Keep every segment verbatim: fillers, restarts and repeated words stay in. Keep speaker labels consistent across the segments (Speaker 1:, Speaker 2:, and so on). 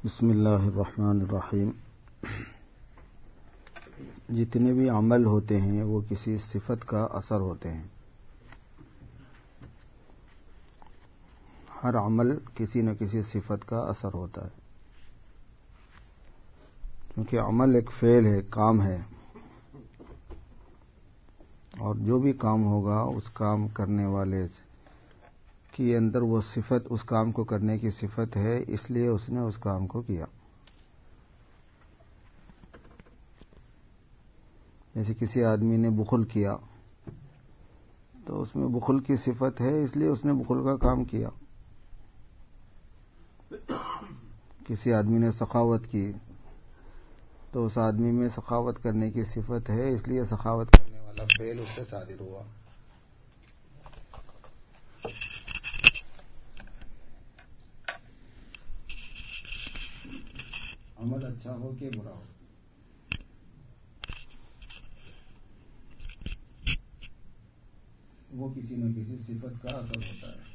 Speaker 1: بسم اللہ الرحمن الرحیم۔ جتنے بھی عمل ہوتے ہیں وہ کسی صفت کا اثر ہوتے ہیں۔ ہر عمل کسی نہ کسی صفت کا اثر ہوتا ہے، کیونکہ عمل ایک فعل ہے، کام ہے، اور جو بھی کام ہوگا اس کام کرنے والے کے اندر وہ صفت، اس کام کو کرنے کی صفت ہے، اس لیے اس نے اس کام کو کیا۔ جیسے کسی آدمی نے بخل کیا تو اس میں بخل کی صفت ہے، اس لیے اس نے بخل کا کام کیا۔ کسی آدمی نے سخاوت کی تو اس آدمی میں سخاوت کرنے کی صفت ہے، اس لیے سخاوت کرنے والا فعل اس سے صادر ہوا۔ عمل اچھا ہو کہ برا ہو، وہ کسی نہ کسی صفت کا اثر ہوتا ہے۔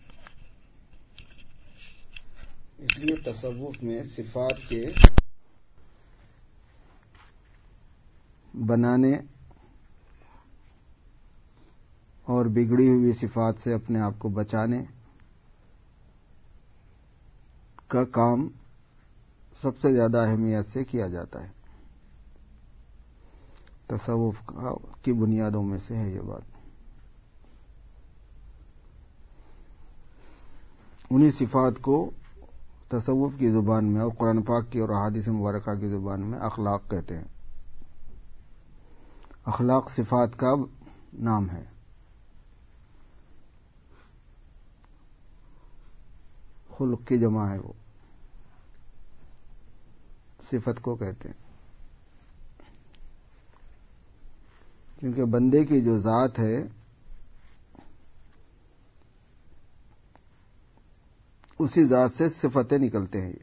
Speaker 1: اس لیے تصوف میں صفات کے بنانے اور بگڑی ہوئی صفات سے اپنے آپ کو بچانے کا کام سب سے زیادہ اہمیت سے کیا جاتا ہے۔ تصوف کی بنیادوں میں سے ہے یہ بات۔ انہی صفات کو تصوف کی زبان میں اور قرآن پاک کی اور احادیث مبارکہ کی زبان میں اخلاق کہتے ہیں۔ اخلاق صفات کا نام ہے۔ خلق کی جمع ہے، وہ صفت کو کہتے ہیں، کیونکہ بندے کی جو ذات ہے اسی ذات سے صفتیں نکلتے ہیں۔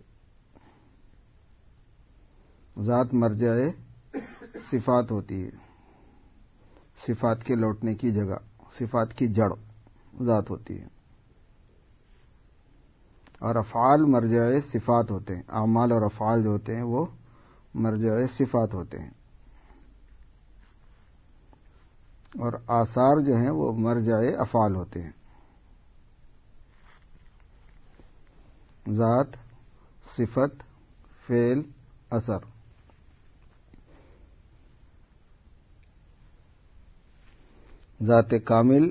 Speaker 1: ذات مرجع صفات ہوتی ہے، صفات کے لوٹنے کی جگہ، صفات کی جڑ ذات ہوتی ہے، اور افعال مرجع صفات ہوتے ہیں۔ اعمال اور افعال جو ہوتے ہیں وہ مرجع صفات ہوتے ہیں، اور آثار جو ہیں وہ مرجع افعال ہوتے ہیں۔ ذات، صفت، فعل، اثر۔ ذات کامل،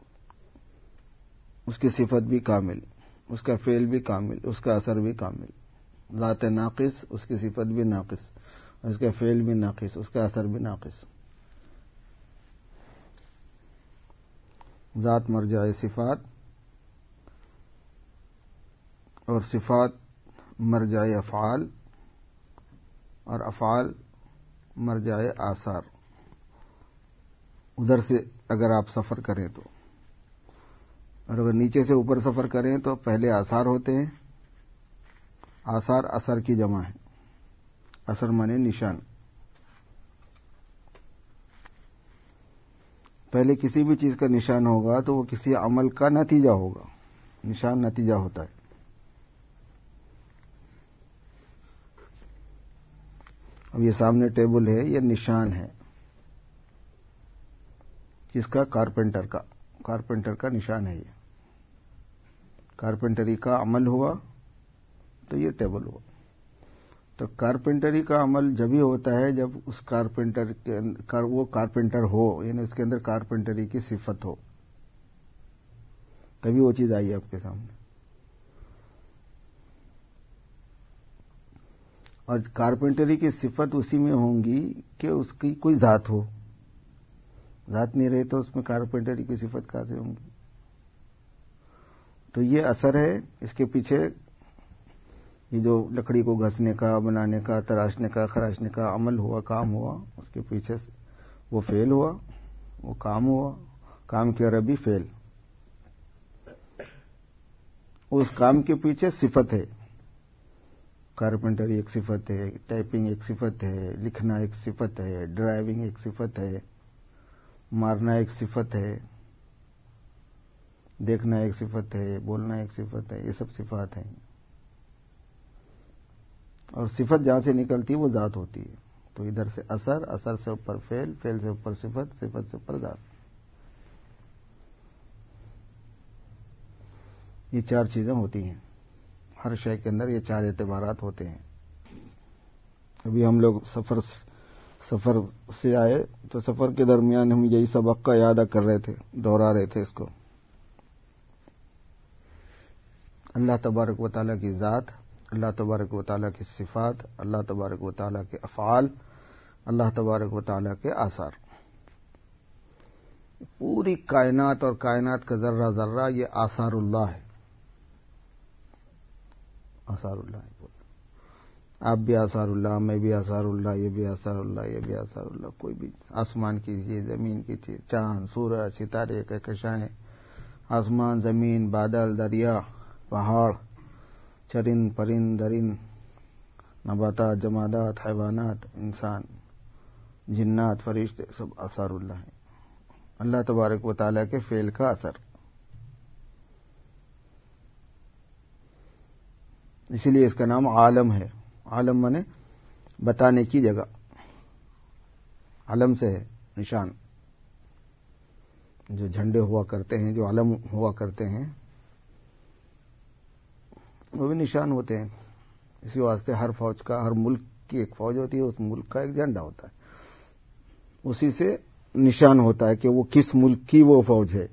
Speaker 1: اس کی صفت بھی کامل، اس کا فعل بھی کامل، اس کا اثر بھی کامل۔ ذات ناقص، اس کی صفت بھی ناقص، اس کا فعل بھی ناقص، اس کا اثر بھی ناقص۔ ذات مرجع صفات اور صفات مرجع افعال، اور افعال مرجع آثار۔ ادھر سے اگر آپ سفر کریں تو، اور اگر نیچے سے اوپر سفر کریں تو پہلے آثار ہوتے ہیں۔ آثار اثر کی جمع ہے، اثر مانے نشان۔ پہلے کسی بھی چیز کا نشان ہوگا تو وہ کسی عمل کا نتیجہ ہوگا۔ نشان نتیجہ ہوتا ہے۔ اب یہ سامنے ٹیبل ہے، یہ نشان ہے، کس کا؟ کارپینٹر کا۔ کارپینٹر کا نشان ہے یہ۔ کارپینٹری کا عمل ہوا تو یہ ٹیبل ہوا۔ تو کارپینٹری کا عمل جبھی ہوتا ہے جب اس کارپینٹر کے وہ کارپینٹر ہو، یعنی اس کے اندر کارپینٹری کی صفت ہو، تبھی وہ چیز آئی آپ کے سامنے۔ اور کارپینٹری کی صفت اسی میں ہوں گی کہ اس کی کوئی ذات ہو۔ ذات نہیں رہے تو اس میں کارپینٹری کی صفت کہاں سے ہوں گی؟ تو یہ اثر ہے۔ اس کے پیچھے یہ جو لکڑی کو گھسنے کا، بنانے کا، تراشنے کا، خراشنے کا عمل ہوا، کام ہوا، اس کے پیچھے وہ فعل ہوا، وہ کام ہوا۔ کام کی عربی فعل۔ اس کام کے پیچھے صفت ہے۔ کارپینٹری ایک صفت ہے، ٹائپنگ ایک صفت ہے، لکھنا ایک صفت ہے، ڈرائیونگ ایک صفت ہے، مارنا ایک صفت ہے، دیکھنا ایک صفت ہے، بولنا ایک صفت ہے۔ یہ سب صفات ہیں۔ اور صفت جہاں سے نکلتی ہے وہ ذات ہوتی ہے. تو ادھر سے اثر، اثر سے اوپر فعل، فعل سے اوپر صفت، صفت سے اوپر ذات. یہ چار چیزیں ہوتی ہیں ہر شے کے اندر، یہ چار اعتبارات ہوتے ہیں. ابھی ہم لوگ سفر سفر سے آئے تو سفر کے درمیان ہم یہی سبق کا یاد کر رہے تھے، دوہرا رہے تھے اس کو. اللہ تبارک و تعالیٰ کی ذات، اللہ تبارک و تعالیٰ کی صفات، اللہ تبارک و تعالیٰ کے افعال، اللہ تبارک و تعالیٰ کے آثار. پوری کائنات اور کائنات کا ذرہ ذرہ یہ آثار اللہ ہے. آثار اللہ ہے. آپ بھی آثار اللہ، میں بھی آثار اللہ، یہ بھی آثار اللہ، یہ بھی آثار اللہ. کوئی بھی آسمان کی چیز، زمین کی چیز، چاند، سورج، ستارے، کہکشائیں، آسمان، زمین، بادل، دریا، پہاڑ، چرند پرند درند، نباتات، جمادات، حیوانات، انسان، جنات، فرشتے، سب آثار اللہ ہیں. اللہ تبارک و تعالیٰ کے فعل کا اثر. اسی لیے اس کا نام عالم ہے. عالم مانے بتانے کی جگہ. علم سے ہے نشان. جو جھنڈے ہوا کرتے ہیں، جو علم ہوا کرتے ہیں، وہ بھی نشان ہوتے ہیں. اسی واسطے ہر فوج کا، ہر ملک کی ایک فوج ہوتی ہے، اس ملک کا ایک جھنڈا ہوتا ہے. اسی سے نشان ہوتا ہے کہ وہ کس ملک کی وہ فوج ہے.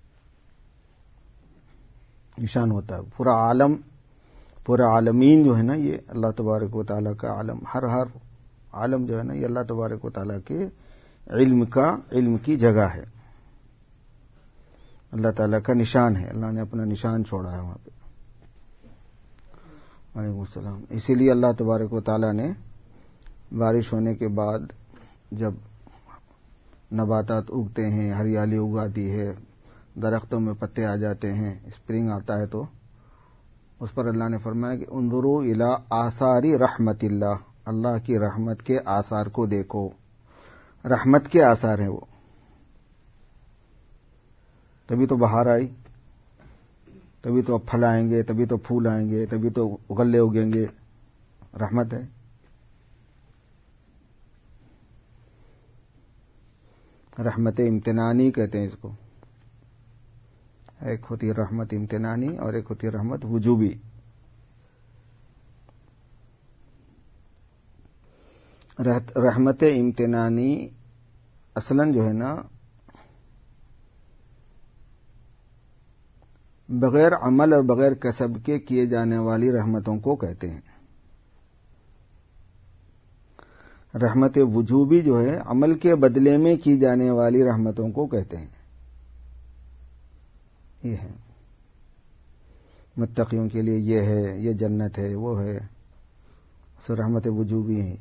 Speaker 1: نشان ہوتا ہے. پورا عالم، پورا عالمین جو ہے نا، یہ اللہ تبارک و تعالیٰ کا عالم. ہر ہر عالم جو ہے نا، یہ اللہ تبارک و تعالیٰ کے علم کا، علم کی جگہ ہے. اللہ تعالیٰ کا نشان ہے. اللہ نے اپنا نشان چھوڑا ہے وہاں پہ. وعلیکم السلام. اسی لیے اللہ تبارک و تعالیٰ نے بارش ہونے کے بعد جب نباتات اگتے ہیں، ہریالی اگاتی ہے، درختوں میں پتے آ جاتے ہیں، اسپرنگ آتا ہے، تو اس پر اللہ نے فرمایا کہ انظروا الی آثار رحمت اللہ. اللہ کی رحمت کے آثار کو دیکھو. رحمت کے آثار ہیں وہ. تبھی تو بہار آئی، تبھی تو اب پھل آئیں گے، تبھی تو پھول آئیں گے، تبھی تو غلے اگیں گے. رحمت ہے. رحمت امتنانی کہتے ہیں اس کو. ایک ہوتی ہے رحمت امتنانی اور ایک ہوتی ہے رحمت وجوبی. رحمت امتنانی اصلاً جو ہے نا، بغیر عمل اور بغیر کسب کے کیے جانے والی رحمتوں کو کہتے ہیں. رحمت وجوبی جو ہے عمل کے بدلے میں کی جانے والی رحمتوں کو کہتے ہیں. یہ ہے متقیوں کے لیے، یہ ہے، یہ جنت ہے، وہ ہے. سو رحمت وجوبی ہے.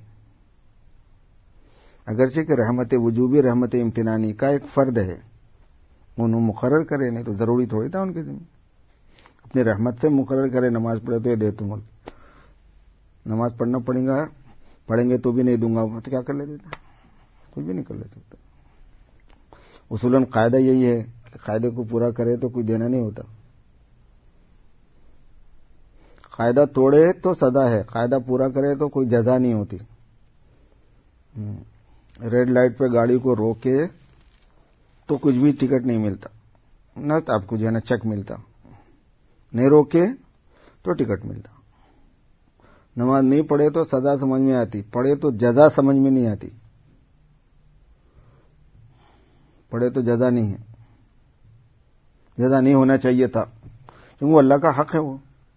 Speaker 1: اگرچہ کہ رحمت وجوبی رحمت امتنانی کا ایک فرد ہے، انہوں مقرر کرے، نہیں تو ضروری تھوڑی تھا ان کے ذمہ. اپنی رحمت سے مقرر کرے نماز پڑھے تو یہ دے دوں گا، نماز پڑھنا پڑے گا، پڑھیں گے تو بھی نہیں دوں گا، تو کیا کر لے دیتا؟ کچھ بھی نہیں کر لے سکتا. اصولاً قاعدہ یہی ہے کہ قاعدے کو پورا کرے تو کوئی دینا نہیں ہوتا. قاعدہ توڑے تو سزا ہے، قاعدہ پورا کرے تو کوئی جزا نہیں ہوتی. ریڈ لائٹ پہ گاڑی کو روکے تو کچھ بھی ٹکٹ نہیں ملتا، نہ تو آپ کو جو ہے نا چیک ملتا. نہیں روکے تو ٹکٹ ملتا. نماز نہیں پڑھے تو سزا سمجھ میں آتی، پڑھے تو جزا سمجھ میں نہیں آتی. پڑھے تو جزا نہیں ہے، جزا نہیں ہونا چاہیے تھا، کیونکہ وہ اللہ کا حق ہے، وہ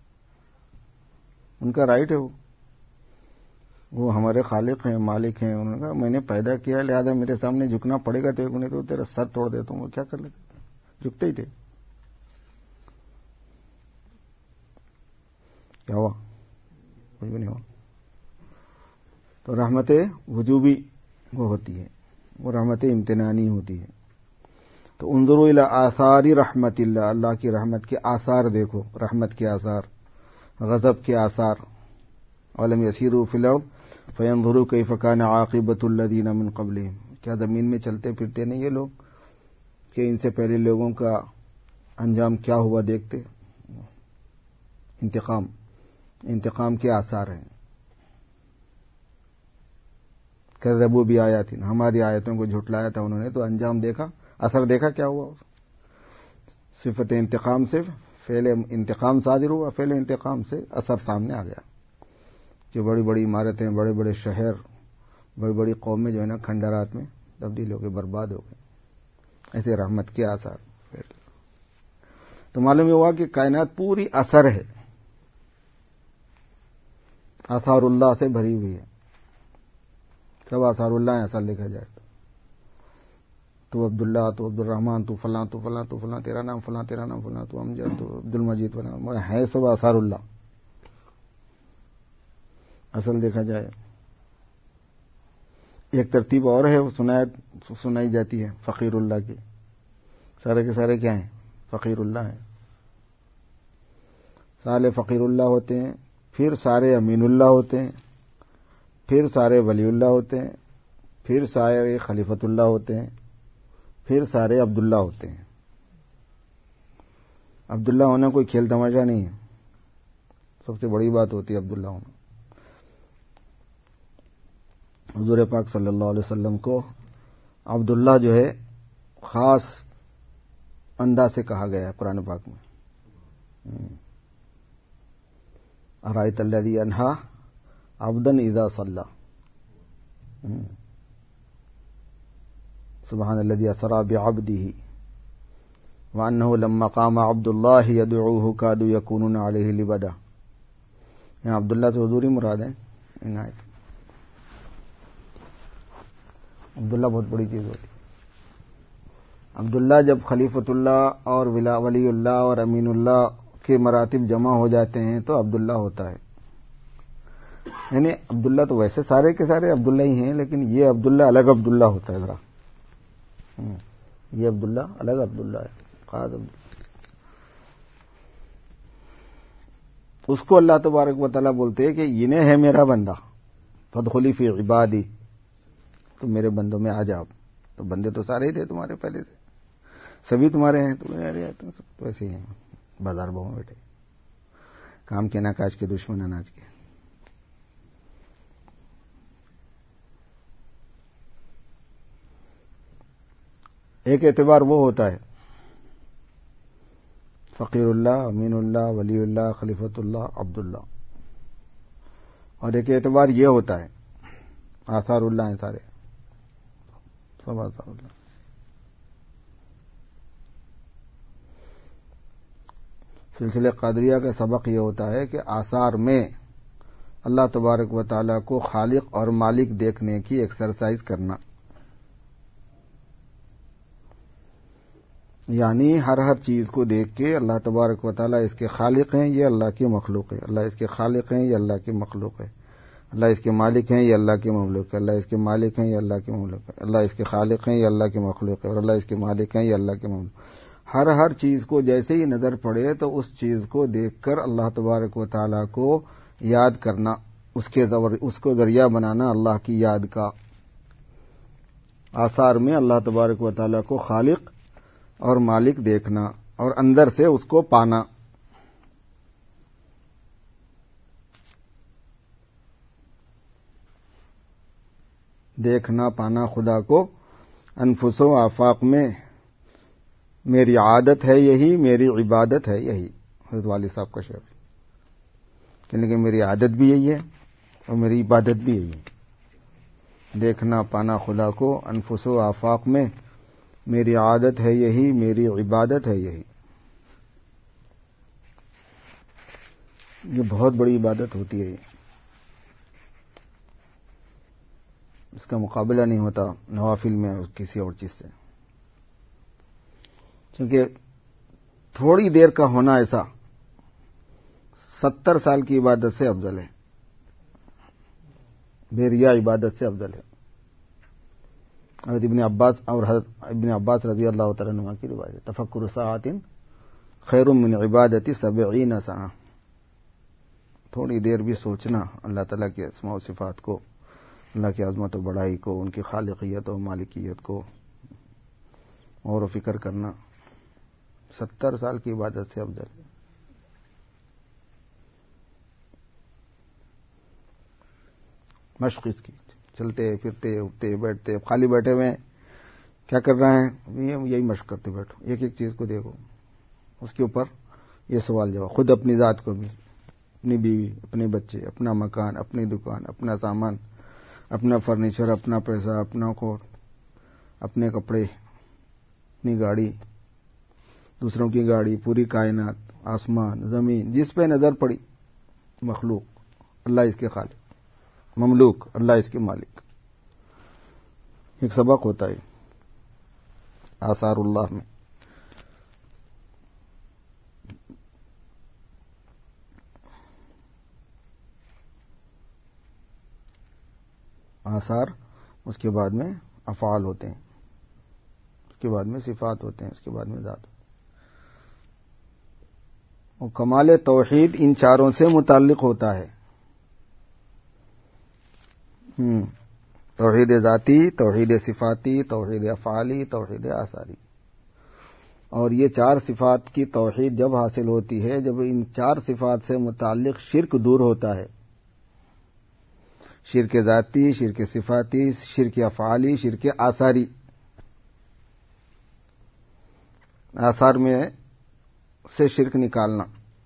Speaker 1: ان کا رائٹ ہے. وہ وہ ہمارے خالق ہیں، مالک ہیں. انہوں نے کہا میں نے پیدا کیا، لہذا میرے سامنے جھکنا پڑے گا. تیرے کو نہیں تو تیرا سر توڑ دیتا ہوں. وہ کیا کر لیتے؟ جھکتے ہی تھے. کیا ہوا؟ کچھ بھی نہیں ہوا. تو رحمت وجوبی وہ ہوتی ہے، وہ رحمت امتنانی ہوتی ہے. تو انظروا الی آثار رحمت اللہ. اللہ کی رحمت کے آثار دیکھو. رحمت کے آثار، غضب کے آثار. اولم یسیروا فی الارض فینظروا کیف کان عاقبۃ الذین من قبلہم. کیا زمین میں چلتے پھرتے نہیں یہ لوگ کہ ان سے پہلے لوگوں کا انجام کیا ہوا دیکھتے؟ انتقام، انتقام کے آثار ہیں. کذبوا بآیاتنا، ہماری آیتوں کو جھٹلایا تھا انہوں نے، تو انجام دیکھا، اثر دیکھا کیا ہوا. صفت انتقام سے فعل انتقام صادر ہوا، فعل انتقام سے اثر سامنے آ گیا کہ بڑی بڑی عمارتیں، بڑے بڑے شہر، بڑی بڑی قومیں جو ہے نا کھنڈرات میں تبدیل ہو گئے، برباد ہو گئے. ایسے رحمت کے آثار. تو معلوم یہ ہوا کہ کائنات پوری اثر ہے، آثار اللہ سے بھری ہوئی ہے. سب آثار اللہ ہیں اصل دیکھا جائے تو. تو عبداللہ، تو عبد الرحمان، تو فلاں تو فلاں تو فلاں، تیرا نام فلاں، تیرا نام فلاں، تو امجد، تو عبد المجید فلاں، ہے سب آثار اللہ اصل دیکھا جائے. ایک ترتیب اور ہے، وہ سنائی سنائی جاتی ہے فقیر اللہ کی. سارے کے سارے کیا ہیں؟ فقیر اللہ ہیں. سارے فقیر اللہ ہوتے ہیں، پھر سارے امین اللہ ہوتے ہیں، پھر سارے ولی اللہ ہوتے ہیں، پھر سارے خلیفت اللہ ہوتے ہیں، پھر سارے عبداللہ ہوتے ہیں. عبداللہ ہونا کوئی کھیل تماشا نہیں ہے، سب سے بڑی بات ہوتی ہے عبداللہ ہونا. حضور پاک صلی اللہ علیہ وسلم کو عبداللہ جو ہے خاص انداز سے کہا گیا ہے قرآن پاک میں. ارائیت الذی انہا عبدا اذا صلی، سبحان الذی اسری بعبدہ وانہ لما قام عبد اللہ یدعوہ کادوا یکونون علیہ لبدا. یہاں عبداللہ سے حضور ہی مراد ہے. عنایت عبداللہ بہت بڑی چیز ہوتی ہے. عبداللہ جب خلیفۃ اللہ اور ولی اللہ اور امین اللہ کے مراتب جمع ہو جاتے ہیں تو عبداللہ ہوتا ہے. یعنی عبداللہ تو ویسے سارے کے سارے عبداللہ ہی ہیں، لیکن یہ عبداللہ الگ عبداللہ ہوتا ہے. ذرا یہ عبداللہ الگ عبداللہ ہے، خاص عبداللہ. اس کو اللہ تبارک و تعالیٰ بولتے ہیں کہ انہیں ہے میرا بندہ، فادخلی فی عبادی، تو میرے بندوں میں آ جاؤ. تو بندے تو سارے ہی تھے تمہارے پہلے سے، سبھی تمہارے ہیں، تمہارے سب ویسے ہی ہیں، بازار بہو بیٹھے، کام کے نہ کاج کے، دشمن اناج کے. ایک اعتبار وہ ہوتا ہے فقیر اللہ، امین اللہ، ولی اللہ، خلیفۃ اللہ، عبداللہ. اور ایک اعتبار یہ ہوتا ہے آثار اللہ ہیں سارے، سب آثار اللہ. سلسلہ قادریہ کا سبق یہ ہوتا ہے کہ آثار میں اللہ تبارک و تعالیٰ کو خالق اور مالک دیکھنے کی ایکسرسائز کرنا، یعنی ہر ہر چیز کو دیکھ کے اللہ تبارک و تعالیٰ اس کے خالق ہیں، یہ اللہ کی مخلوق ہے، اللہ اس کے خالق ہیں، یہ اللہ کی مخلوق ہے، اللہ اس کے مالک ہیں، یہ اللہ کی مخلوق ہے، اللہ اس کے مالک ہیں، یہ اللہ کی مخلوق ہے، اللہ اس کے خالق ہیں، یہ اللہ کی مخلوق ہے، اور اللہ اس کے مالک ہیں، یہ اللہ کی مخلوق. ہر ہر چیز کو جیسے ہی نظر پڑے تو اس چیز کو دیکھ کر اللہ تبارک و تعالیٰ کو یاد کرنا، اس کے اس کو ذریعہ بنانا اللہ کی یاد کا. آثار میں اللہ تبارک و تعالیٰ کو خالق اور مالک دیکھنا اور اندر سے اس کو پانا. دیکھنا پانا خدا کو انفس و آفاق میں. میری عادت ہے یہی، میری عبادت ہے یہی. حضرت والد صاحب کا شعر، کہنے کہ میری عادت بھی یہی ہے اور میری عبادت بھی یہی ہے. دیکھنا پانا خدا کو انفس و آفاق میں، میری عادت ہے یہی، میری عبادت ہے یہی. یہ بہت بڑی عبادت ہوتی ہے، اس کا مقابلہ نہیں ہوتا نوافل میں اور کسی اور چیز سے. کیونکہ تھوڑی دیر کا ہونا ایسا ستر سال کی عبادت سے افضل ہے، بے ریا عبادت سے افضل ہے. حضرت ابن عباس اور حضرت ابن عباس رضی اللہ تعالیٰ عنہ کی روایت، تفکر ساعۃ خیر من عبادت سبعین سنہ. تھوڑی دیر بھی سوچنا اللہ تعالیٰ کے اسماء و صفات کو، اللہ کی عظمت و بڑائی کو، ان کی خالقیت و مالکیت کو اور فکر کرنا، ستر سال کی عبادت سے افضل ہے. مشق اس کی چلتے پھرتے اٹھتے بیٹھتے. خالی بیٹھے ہوئے کیا کر رہے ہیں؟ یہی مشق کرتے بیٹھو, ایک ایک چیز کو دیکھو, اس کے اوپر یہ سوال جواب. خود اپنی ذات کو بھی, اپنی بیوی, اپنے بچے, اپنا مکان, اپنی دکان, اپنا سامان, اپنا فرنیچر, اپنا پیسہ, اپنا کوٹ, اپنے کپڑے, اپنی گاڑی, دوسروں کی گاڑی, پوری کائنات, آسمان, زمین, جس پہ نظر پڑی مخلوق, اللہ اس کے خالق, مملوک, اللہ اس کے مالک. ایک سبق ہوتا ہے آثار اللہ میں. آثار, اس کے بعد میں افعال ہوتے ہیں, اس کے بعد میں صفات ہوتے ہیں, اس کے بعد میں ذات. اور کمال توحید ان چاروں سے متعلق ہوتا ہے. ہم توحید ذاتی, توحید صفاتی, توحید افعالی, توحید آثاری. اور یہ چار صفات کی توحید جب حاصل ہوتی ہے جب ان چار صفات سے متعلق شرک دور ہوتا ہے. شرک ذاتی, شرک صفاتی, شرک افعالی, شرک آثاری. آثار میں سے شرک نکالنا,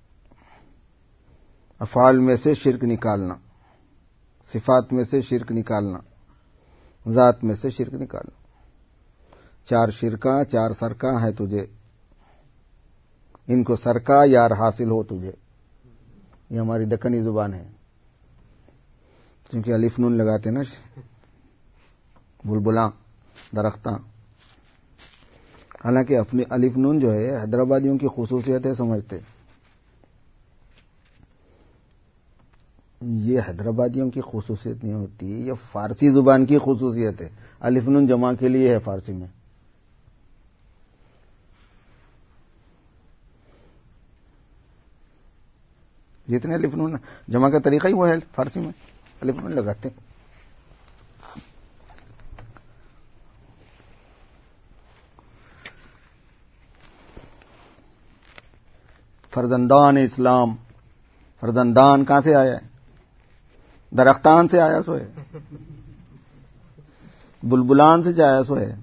Speaker 1: افعال میں سے شرک نکالنا, صفات میں سے شرک نکالنا, ذات میں سے شرک نکالنا. چار شرکاں چار سرکاں ہے تجھے, ان کو سرکا یار حاصل ہو تجھے. یہ ہماری دکنی زبان ہے, کیونکہ الف نون لگاتے نا, بلبلاں, درختاں. حالانکہ اپنی الف نون جو ہے حیدرآبادیوں کی خصوصیت ہے سمجھتے. یہ حیدرآبادیوں کی خصوصیت نہیں ہوتی, یہ فارسی زبان کی خصوصیت ہے. الف نون جمع کے لیے ہے فارسی میں. جتنے الف نون جمع کا طریقہ ہی وہ ہے فارسی میں, الف نون لگاتے. فرزندان اسلام, فرزندان کہاں سے آیا ہے؟ درختان سے آیا سو ہے, بلبلان سے جایا سو ہے.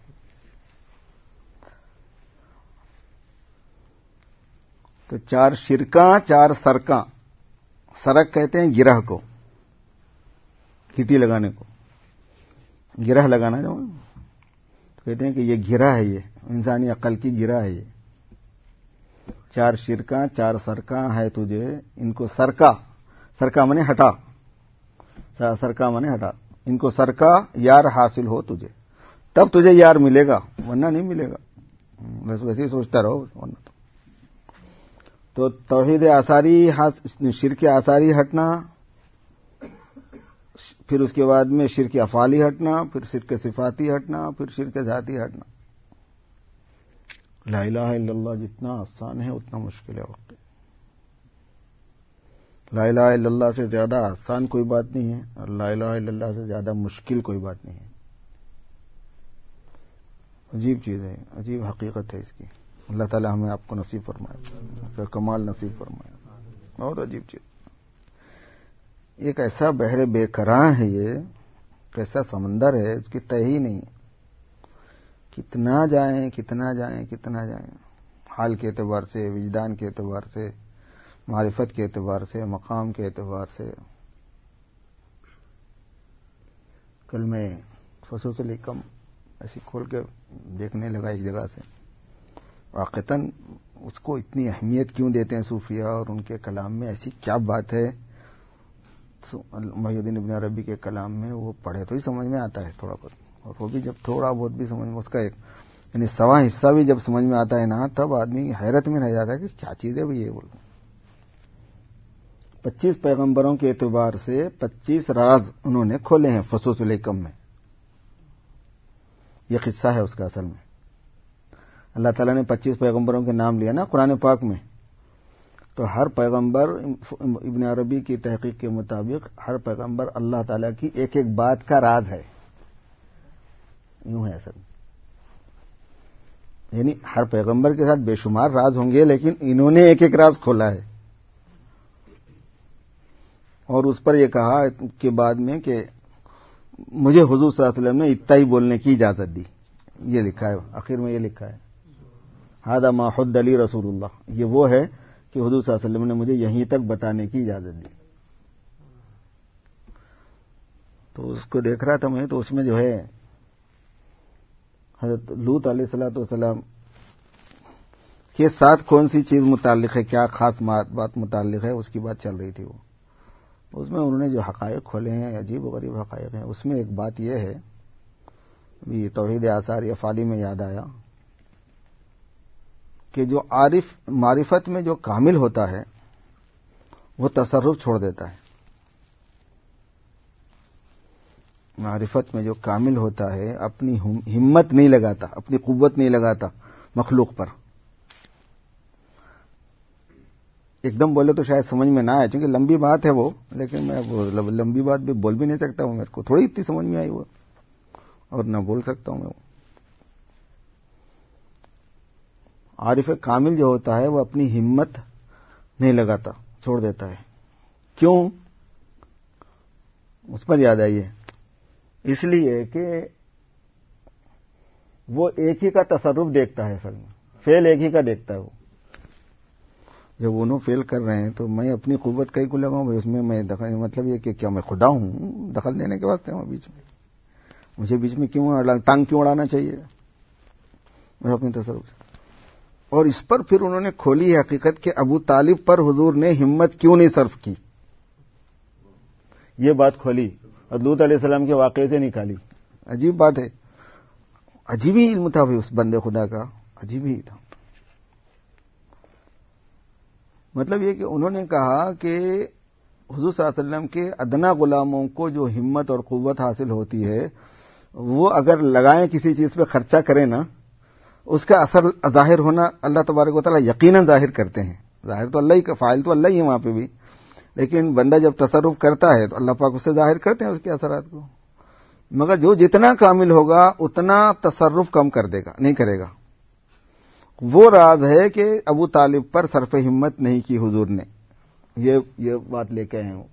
Speaker 1: تو چار شرکاں چار سرکاں. سرک کہتے ہیں گرہ کو, کھیٹی لگانے کو, گرہ لگانا جو کہتے ہیں کہ یہ گرہ ہے, یہ انسانی عقل کی گرہ ہے. یہ چار شرکاں چار سرکاں ہے تجھے, ان کو سرکا, سرکا منے ہٹا, سرکا منے ہٹا, ان کو سرکا یار حاصل ہو تجھے, تب تجھے یار ملے گا, ورنہ نہیں ملے گا. بس ویسے ہی سوچتا رہو, ورنہ تو تو توحید آثاری, شرک آثاری ہٹنا, پھر اس کے بعد میں شرک افعالی ہٹنا, پھر شرک صفاتی ہٹنا, پھر شرک ذاتی ہٹنا. لا الہ الا اللہ جتنا آسان ہے اتنا مشکل ہے وقت. لا الہ الا اللہ سے زیادہ آسان کوئی بات نہیں ہے, اور لا الہ الا اللہ سے زیادہ مشکل کوئی بات نہیں ہے. عجیب چیز ہے, عجیب حقیقت ہے اس کی. اللہ تعالی ہمیں آپ کو نصیب فرمائے, پھر کمال نصیب فرمائے. بہت عجیب چیز. ایک ایسا بحر بے کراں ہے, یہ کیسا سمندر ہے, اس کی تہ ہی نہیں. کتنا جائیں کتنا جائیں کتنا جائیں, حال کے اعتبار سے, وجدان کے اعتبار سے, معرفت کے اعتبار سے, مقام کے اعتبار سے. کل میں فصوص الحکم ایسی کھول کے دیکھنے لگا ایک جگہ سے. واقعتاً اس کو اتنی اہمیت کیوں دیتے ہیں صوفیہ, اور ان کے کلام میں ایسی کیا بات ہے محی الدین ابن عربی کے کلام میں, وہ پڑھے تو ہی سمجھ میں آتا ہے تھوڑا بہت, اور وہ بھی جب تھوڑا بہت بھی سمجھ میں, اس کا ایک یعنی سوا حصہ بھی جب سمجھ میں آتا ہے نا, تب آدمی حیرت میں رہ جاتا ہے کہ کیا چیز ہے بھائی یہ. بول پچیس پیغمبروں کے اعتبار سے پچیس راز انہوں نے کھولے ہیں فصوص الحکم میں. یہ قصہ ہے اس کا اصل میں. اللہ تعالیٰ نے پچیس پیغمبروں کے نام لیا نا قرآن پاک میں, تو ہر پیغمبر ابن عربی کی تحقیق کے مطابق ہر پیغمبر اللہ تعالیٰ کی ایک ایک بات کا راز ہے. یوں ہے اصل میں, یعنی ہر پیغمبر کے ساتھ بے شمار راز ہوں گے, لیکن انہوں نے ایک ایک راز کھولا ہے. اور اس پر یہ کہا کے بعد میں کہ مجھے حضور صلی اللہ علیہ وسلم نے اتنا ہی بولنے کی اجازت دی. یہ لکھا ہے آخر میں، یہ لکھا ہے ھذا ما حد لی رسول اللہ. یہ وہ ہے کہ حضور صلی اللہ علیہ وسلم نے مجھے یہیں تک بتانے کی اجازت دی. تو اس کو دیکھ رہا تھا میں، تو اس میں جو ہے حضرت لوط علیہ الصلوۃ والسلام کے ساتھ کون سی چیز متعلق ہے، کیا خاص بات متعلق ہے، اس کی بات چل رہی تھی. وہ اس میں انہوں نے جو حقائق کھولے ہیں عجیب و غریب حقائق ہیں. اس میں ایک بات یہ ہے، یہ توحید آثار افعالی میں یاد آیا کہ جو عارف معرفت میں جو کامل ہوتا ہے وہ تصرف چھوڑ دیتا ہے. معرفت میں جو کامل ہوتا ہے اپنی ہمت نہیں لگاتا، اپنی قوت نہیں لگاتا مخلوق پر. ایک دم بولے تو شاید سمجھ میں نہ آئے، چونکہ لمبی بات ہے وہ، لیکن میں وہ لمبی بات بھی بول بھی نہیں سکتا ہوں. میرے کو تھوڑی اتنی سمجھ میں آئی وہ، اور نہ بول سکتا ہوں میں. وہ عارف کامل جو ہوتا ہے وہ اپنی ہمت نہیں لگاتا، چھوڑ دیتا ہے. کیوں؟ اس پر یاد آئیے. اس لیے کہ وہ ایک ہی کا تصرف دیکھتا ہے، اصل میں فعل ایک ہی کا دیکھتا ہے. وہ جب انہوں فیل کر رہے ہیں تو میں اپنی قوت کئی کو لگاؤں بھائی اس میں میں دخل، مطلب یہ کہ کیا میں خدا ہوں دخل دینے کے واسطے ہوں بیچ میں؟ مجھے بیچ میں کیوں ٹانگ کیوں اڑانا چاہیے؟ میں اپنی تصرف. اور اس پر پھر انہوں نے کھولی حقیقت کہ ابو طالب پر حضور نے ہمت کیوں نہیں صرف کی. یہ بات کھولی اور لوط علیہ السلام کے واقعے سے نکالی. عجیب بات ہے، عجیب ہی علم تھا اس بندے خدا کا، عجیب ہی تھا. مطلب یہ کہ انہوں نے کہا کہ حضور صلی اللہ علیہ وسلم کے ادنا غلاموں کو جو ہمت اور قوت حاصل ہوتی ہے وہ اگر لگائیں کسی چیز پہ خرچہ کریں نا، اس کا اثر ظاہر ہونا اللہ تبارک و تعالیٰ یقیناً ظاہر کرتے ہیں. ظاہر تو اللہ ہی کا، فاعل تو اللہ ہی ہے وہاں پہ بھی، لیکن بندہ جب تصرف کرتا ہے تو اللہ پاک اسے ظاہر کرتے ہیں اس کے اثرات کو. مگر جو جتنا کامل ہوگا اتنا تصرف کم کر دے گا، نہیں کرے گا. وہ راز ہے کہ ابو طالب پر صرف ہمت نہیں کی حضور نے. یہ یہ بات لے کے ہیں وہ،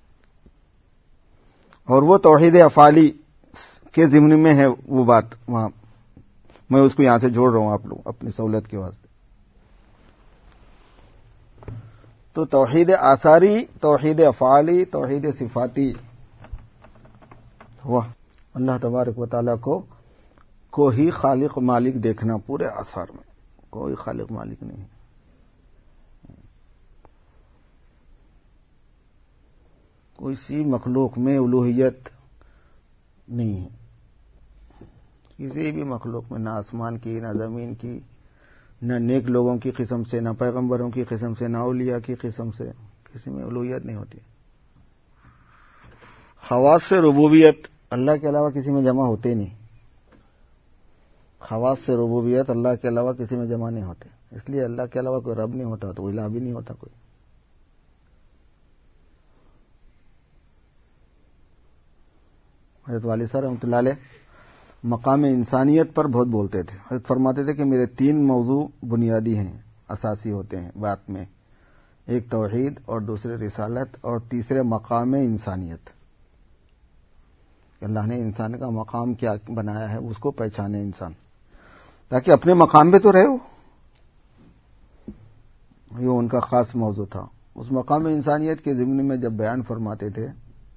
Speaker 1: اور وہ توحید افعالی کے ضمن میں ہے وہ بات. وہاں میں اس کو یہاں سے جوڑ رہا ہوں آپ لوگ اپنی سہولت کے واسطے. تو توحید آثاری، توحید افعالی، توحید صفاتی ہوا اللہ تبارک و تعالیٰ کو کو ہی خالق مالک دیکھنا. پورے آثار میں کوئی خالق مالک نہیں ہے. کوئی سی مخلوق میں الوہیت نہیں ہے، کسی بھی مخلوق میں، نہ آسمان کی، نہ زمین کی، نہ نیک لوگوں کی قسم سے، نہ پیغمبروں کی قسم سے، نہ اولیاء کی قسم سے، کسی میں الوہیت نہیں ہوتی. خواص سے ربوبیت اللہ کے علاوہ کسی میں جمع ہوتے نہیں. خواص سے ربوبیت اللہ کے علاوہ کسی میں جمع نہیں ہوتے. اس لیے اللہ کے علاوہ کوئی رب نہیں ہوتا تو الہ بھی نہیں ہوتا کوئی. حضرت والی صاحب رحمۃ اللہ علیہ مقام انسانیت پر بہت بولتے تھے. حضرت فرماتے تھے کہ میرے تین موضوع بنیادی ہیں، اساسی ہوتے ہیں بات میں. ایک توحید، اور دوسرے رسالت، اور تیسرے مقام انسانیت. اللہ نے انسان کا مقام کیا بنایا ہے اس کو پہچانے انسان، تاکہ اپنے مقام پہ تو رہے ہو. یہ ان کا خاص موضوع تھا. اس مقام انسانیت کے ضمن میں جب بیان فرماتے تھے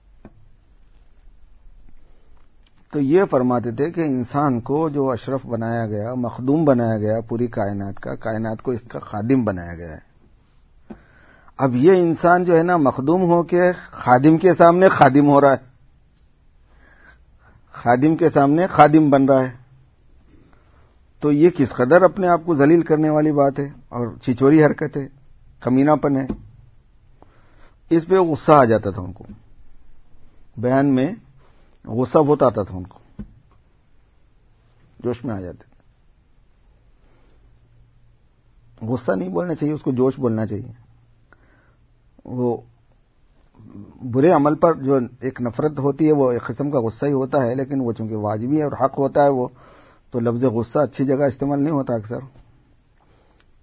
Speaker 1: تو یہ فرماتے تھے کہ انسان کو جو اشرف بنایا گیا، مخدوم بنایا گیا پوری کائنات کا، کائنات کو اس کا خادم بنایا گیا ہے. اب یہ انسان جو ہے نا مخدوم ہو کے خادم کے سامنے خادم ہو رہا ہے، خادم کے سامنے خادم بن رہا ہے. تو یہ کس قدر اپنے آپ کو ذلیل کرنے والی بات ہے اور چچوری حرکت ہے، کمینہ پن ہے. اس پہ غصہ آ جاتا تھا ان کو، بیان میں غصہ بہت آتا تھا ان کو، جوش میں آ جاتے تھے. غصہ نہیں بولنا چاہیے، اس کو جوش بولنا چاہیے. وہ برے عمل پر جو ایک نفرت ہوتی ہے وہ ایک قسم کا غصہ ہی ہوتا ہے، لیکن وہ چونکہ واجبی ہے اور حق ہوتا ہے وہ تو لفظ غصہ اچھی جگہ استعمال نہیں ہوتا اکثر.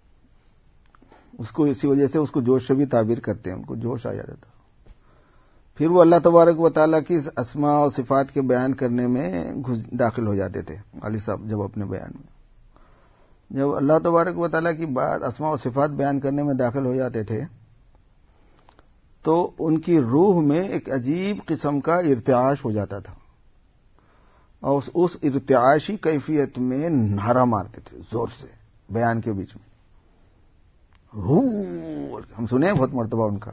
Speaker 1: اس کو اسی وجہ سے اس کو جوش سے بھی تعبیر کرتے ہیں، ان کو جوش آ جاتا تھا. پھر وہ اللہ تبارک و تعالیٰ کی اسماء و صفات کے بیان کرنے میں داخل ہو جاتے تھے والد صاحب. جب اپنے بیان میں جب اللہ تبارک و تعالیٰ کی بات اسماء و صفات بیان کرنے میں داخل ہو جاتے تھے تو ان کی روح میں ایک عجیب قسم کا ارتعاش ہو جاتا تھا اور اس ارتعاشی کیفیت میں نعرہ مارتے تھے زور سے بیان کے بیچ میں. روح ہم سنے بہت مرتبہ ان کا،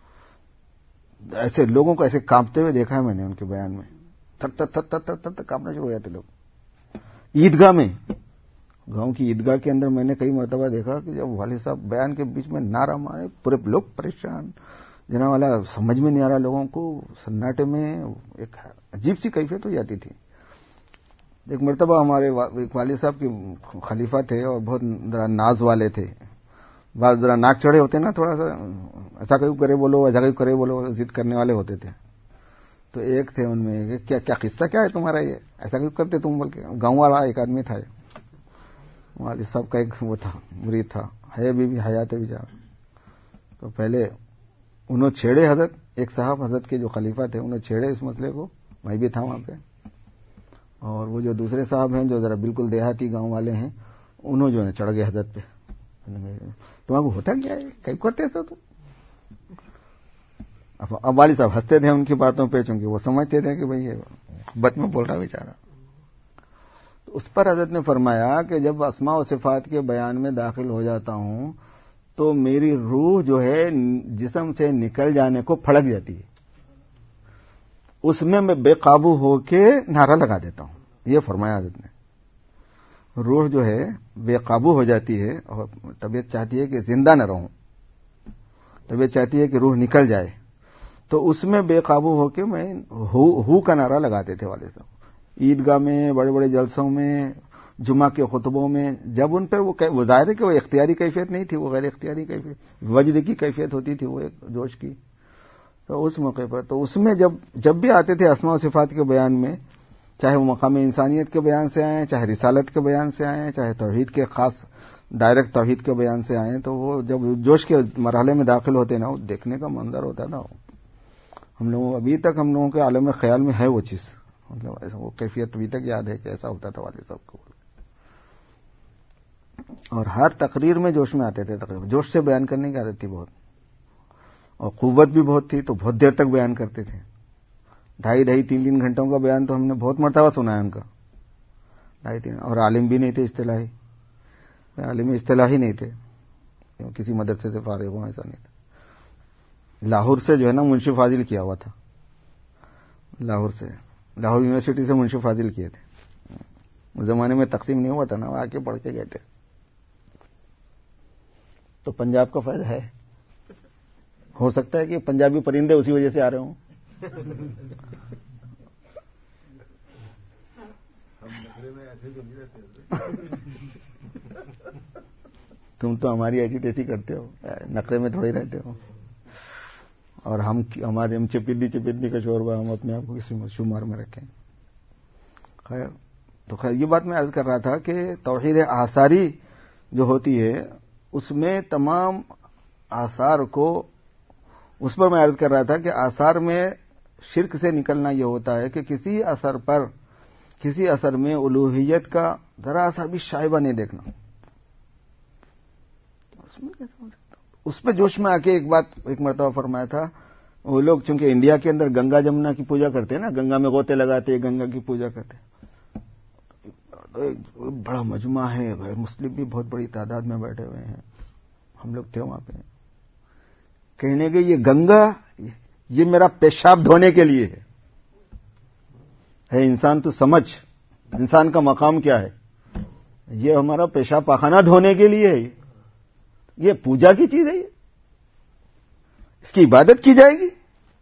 Speaker 1: ایسے لوگوں کو ایسے کانپتے ہوئے دیکھا ہے میں نے ان کے بیان میں. تھر تھر تھر تھر تھر تھر کانپنا شروع ہو جاتے لوگ. عیدگاہ میں، گاؤں کی عیدگاہ کے اندر میں نے کئی مرتبہ دیکھا کہ جب والد صاحب بیان کے بیچ میں نعرہ مارے پورے لوگ پریشان، جنا والا سمجھ میں نہیں آ رہا لوگوں کو، سناٹے میں ایک عجیب سی کیفیت ہو جاتی تھی. ایک مرتبہ ہمارے ایک والد صاحب کے خلیفہ تھے اور بہت ذرا ناز والے تھے. بعض ذرا ناک چڑھے ہوتے نا، تھوڑا سا ایسا کیوں کرے بولو ایسا کیوں کرے بولو، ضد کرنے والے ہوتے تھے. تو ایک تھے ان میں کہ کیا کیا قصہ کیا ہے تمہارا، یہ ایسا کیوں کرتے تم، بول کے گاؤں والا ایک آدمی تھا. والد صاحب کا ایک وہ تھا مرید تھا، ہے بھی بھی حیات ہے بیچارہ. تو پہلے انہوں چھیڑے حضرت، ایک صاحب حضرت کے جو خلیفہ تھے انہوں چھیڑے اس مسئلے کو، میں بھی تھا وہاں پہ. اور وہ جو دوسرے صاحب ہیں جو ذرا بالکل دیہاتی گاؤں والے ہیں، انہوں جو ہے چڑھ گئے حضرت پہ. تمہارا کو ہوتا کیا ہے، کہیں کرتے تھے تم. اب والد صاحب ہنستے تھے ان کی باتوں پہ، چونکہ وہ سمجھتے تھے کہ بھئی بت میں بول رہا بیچارہ. تو اس پر حضرت نے فرمایا کہ جب اسماء و صفات کے بیان میں داخل ہو جاتا ہوں تو میری روح جو ہے جسم سے نکل جانے کو پھڑک جاتی ہے، اس میں میں بے قابو ہو کے نعرہ لگا دیتا ہوں. یہ فرمایا حضرت نے. روح جو ہے بے قابو ہو جاتی ہے اور طبیعت چاہتی ہے کہ زندہ نہ رہوں، طبیعت چاہتی ہے کہ روح نکل جائے، تو اس میں بے قابو ہو کے میں ہو ہو کا نعرہ لگاتے تھے والد صاحب. عیدگاہ میں، بڑے بڑے جلسوں میں، جمعہ کے خطبوں میں، جب ان پر وہ ظاہر ہے کہ وہ اختیاری کیفیت نہیں تھی، وہ غیر اختیاری کیفیت، وجد کی کیفیت ہوتی تھی، وہ ایک جوش کی. تو اس موقع پر تو اس میں جب جب بھی آتے تھے اسماء و صفات کے بیان میں، چاہے وہ مقام انسانیت کے بیان سے آئیں، چاہے رسالت کے بیان سے آئیں، چاہے توحید کے خاص ڈائریکٹ توحید کے بیان سے آئیں، تو وہ جب جوش کے مرحلے میں داخل ہوتے نا، وہ دیکھنے کا منظر ہوتا تھا. ہم لوگوں ابھی تک ہم لوگوں کے عالم خیال میں ہے وہ چیز، مطلب وہ کیفیت ابھی تک یاد ہے کہ ایسا ہوتا تھا والد صاحب کو. اور ہر تقریر میں جوش میں آتے تھے، تقریر جوش سے بیان کرنے کی عادت تھی بہت، اور قوت بھی بہت تھی، تو بہت دیر تک بیان کرتے تھے. ڈھائی ڈھائی تین تین گھنٹوں کا بیان تو ہم نے بہت مرتبہ سنا ہے ان کا. ڈھائی تین اور عالم بھی نہیں تھے اصطلاحی، عالم اصطلاحی نہیں تھے، کسی مدرسے سے فارغ ہوں ایسا نہیں تھا. لاہور سے جو ہے نا منشی فاضل کیا ہوا تھا، لاہور سے، لاہور یونیورسٹی سے منشی فاضل کیے تھے. اس زمانے میں تقسیم نہیں ہوا تھا نا، وہ آ کے پڑھ کے گئے تھے. تو پنجاب کا فائدہ ہے، ہو سکتا ہے کہ پنجابی پرندے اسی وجہ سے آ رہے ہوں. تم تو ہماری ایسی تیسی کرتے ہو، نقرے میں تھوڑی رہتے ہو. اور ہم ہمارے ہم چپیدی چپیدی کا شوربہ ہم اپنے آپ کو کسی شمار میں رکھیں. خیر تو خیر یہ بات میں عرض کر رہا تھا کہ توحید آثاری جو ہوتی ہے اس میں تمام آثار کو، اس پر میں عرض کر رہا تھا کہ آثار میں شرک سے نکلنا یہ ہوتا ہے کہ کسی اثر پر، کسی اثر میں الوہیت کا ذرا سا بھی شائبہ نہیں دیکھنا. اس میں کیسے ہو سکتا؟ اس پہ جوش میں آ کے ایک بات ایک مرتبہ فرمایا تھا. وہ لوگ چونکہ انڈیا کے اندر گنگا جمنا کی پوجا کرتے ہیں نا، گنگا میں غوطے لگاتے، گنگا کی پوجا کرتے. بڑا مجمع ہے، غیر مسلم بھی بہت بڑی تعداد میں بیٹھے ہوئے ہیں، ہم لوگ تھے وہاں پہ. کہنے کے یہ گنگا یہ میرا پیشاب دھونے کے لیے ہے. ہے انسان تو سمجھ، انسان کا مقام کیا ہے، یہ ہمارا پیشاب پاخانہ دھونے کے لیے ہے. یہ پوجا کی چیز ہے، یہ اس کی عبادت کی جائے گی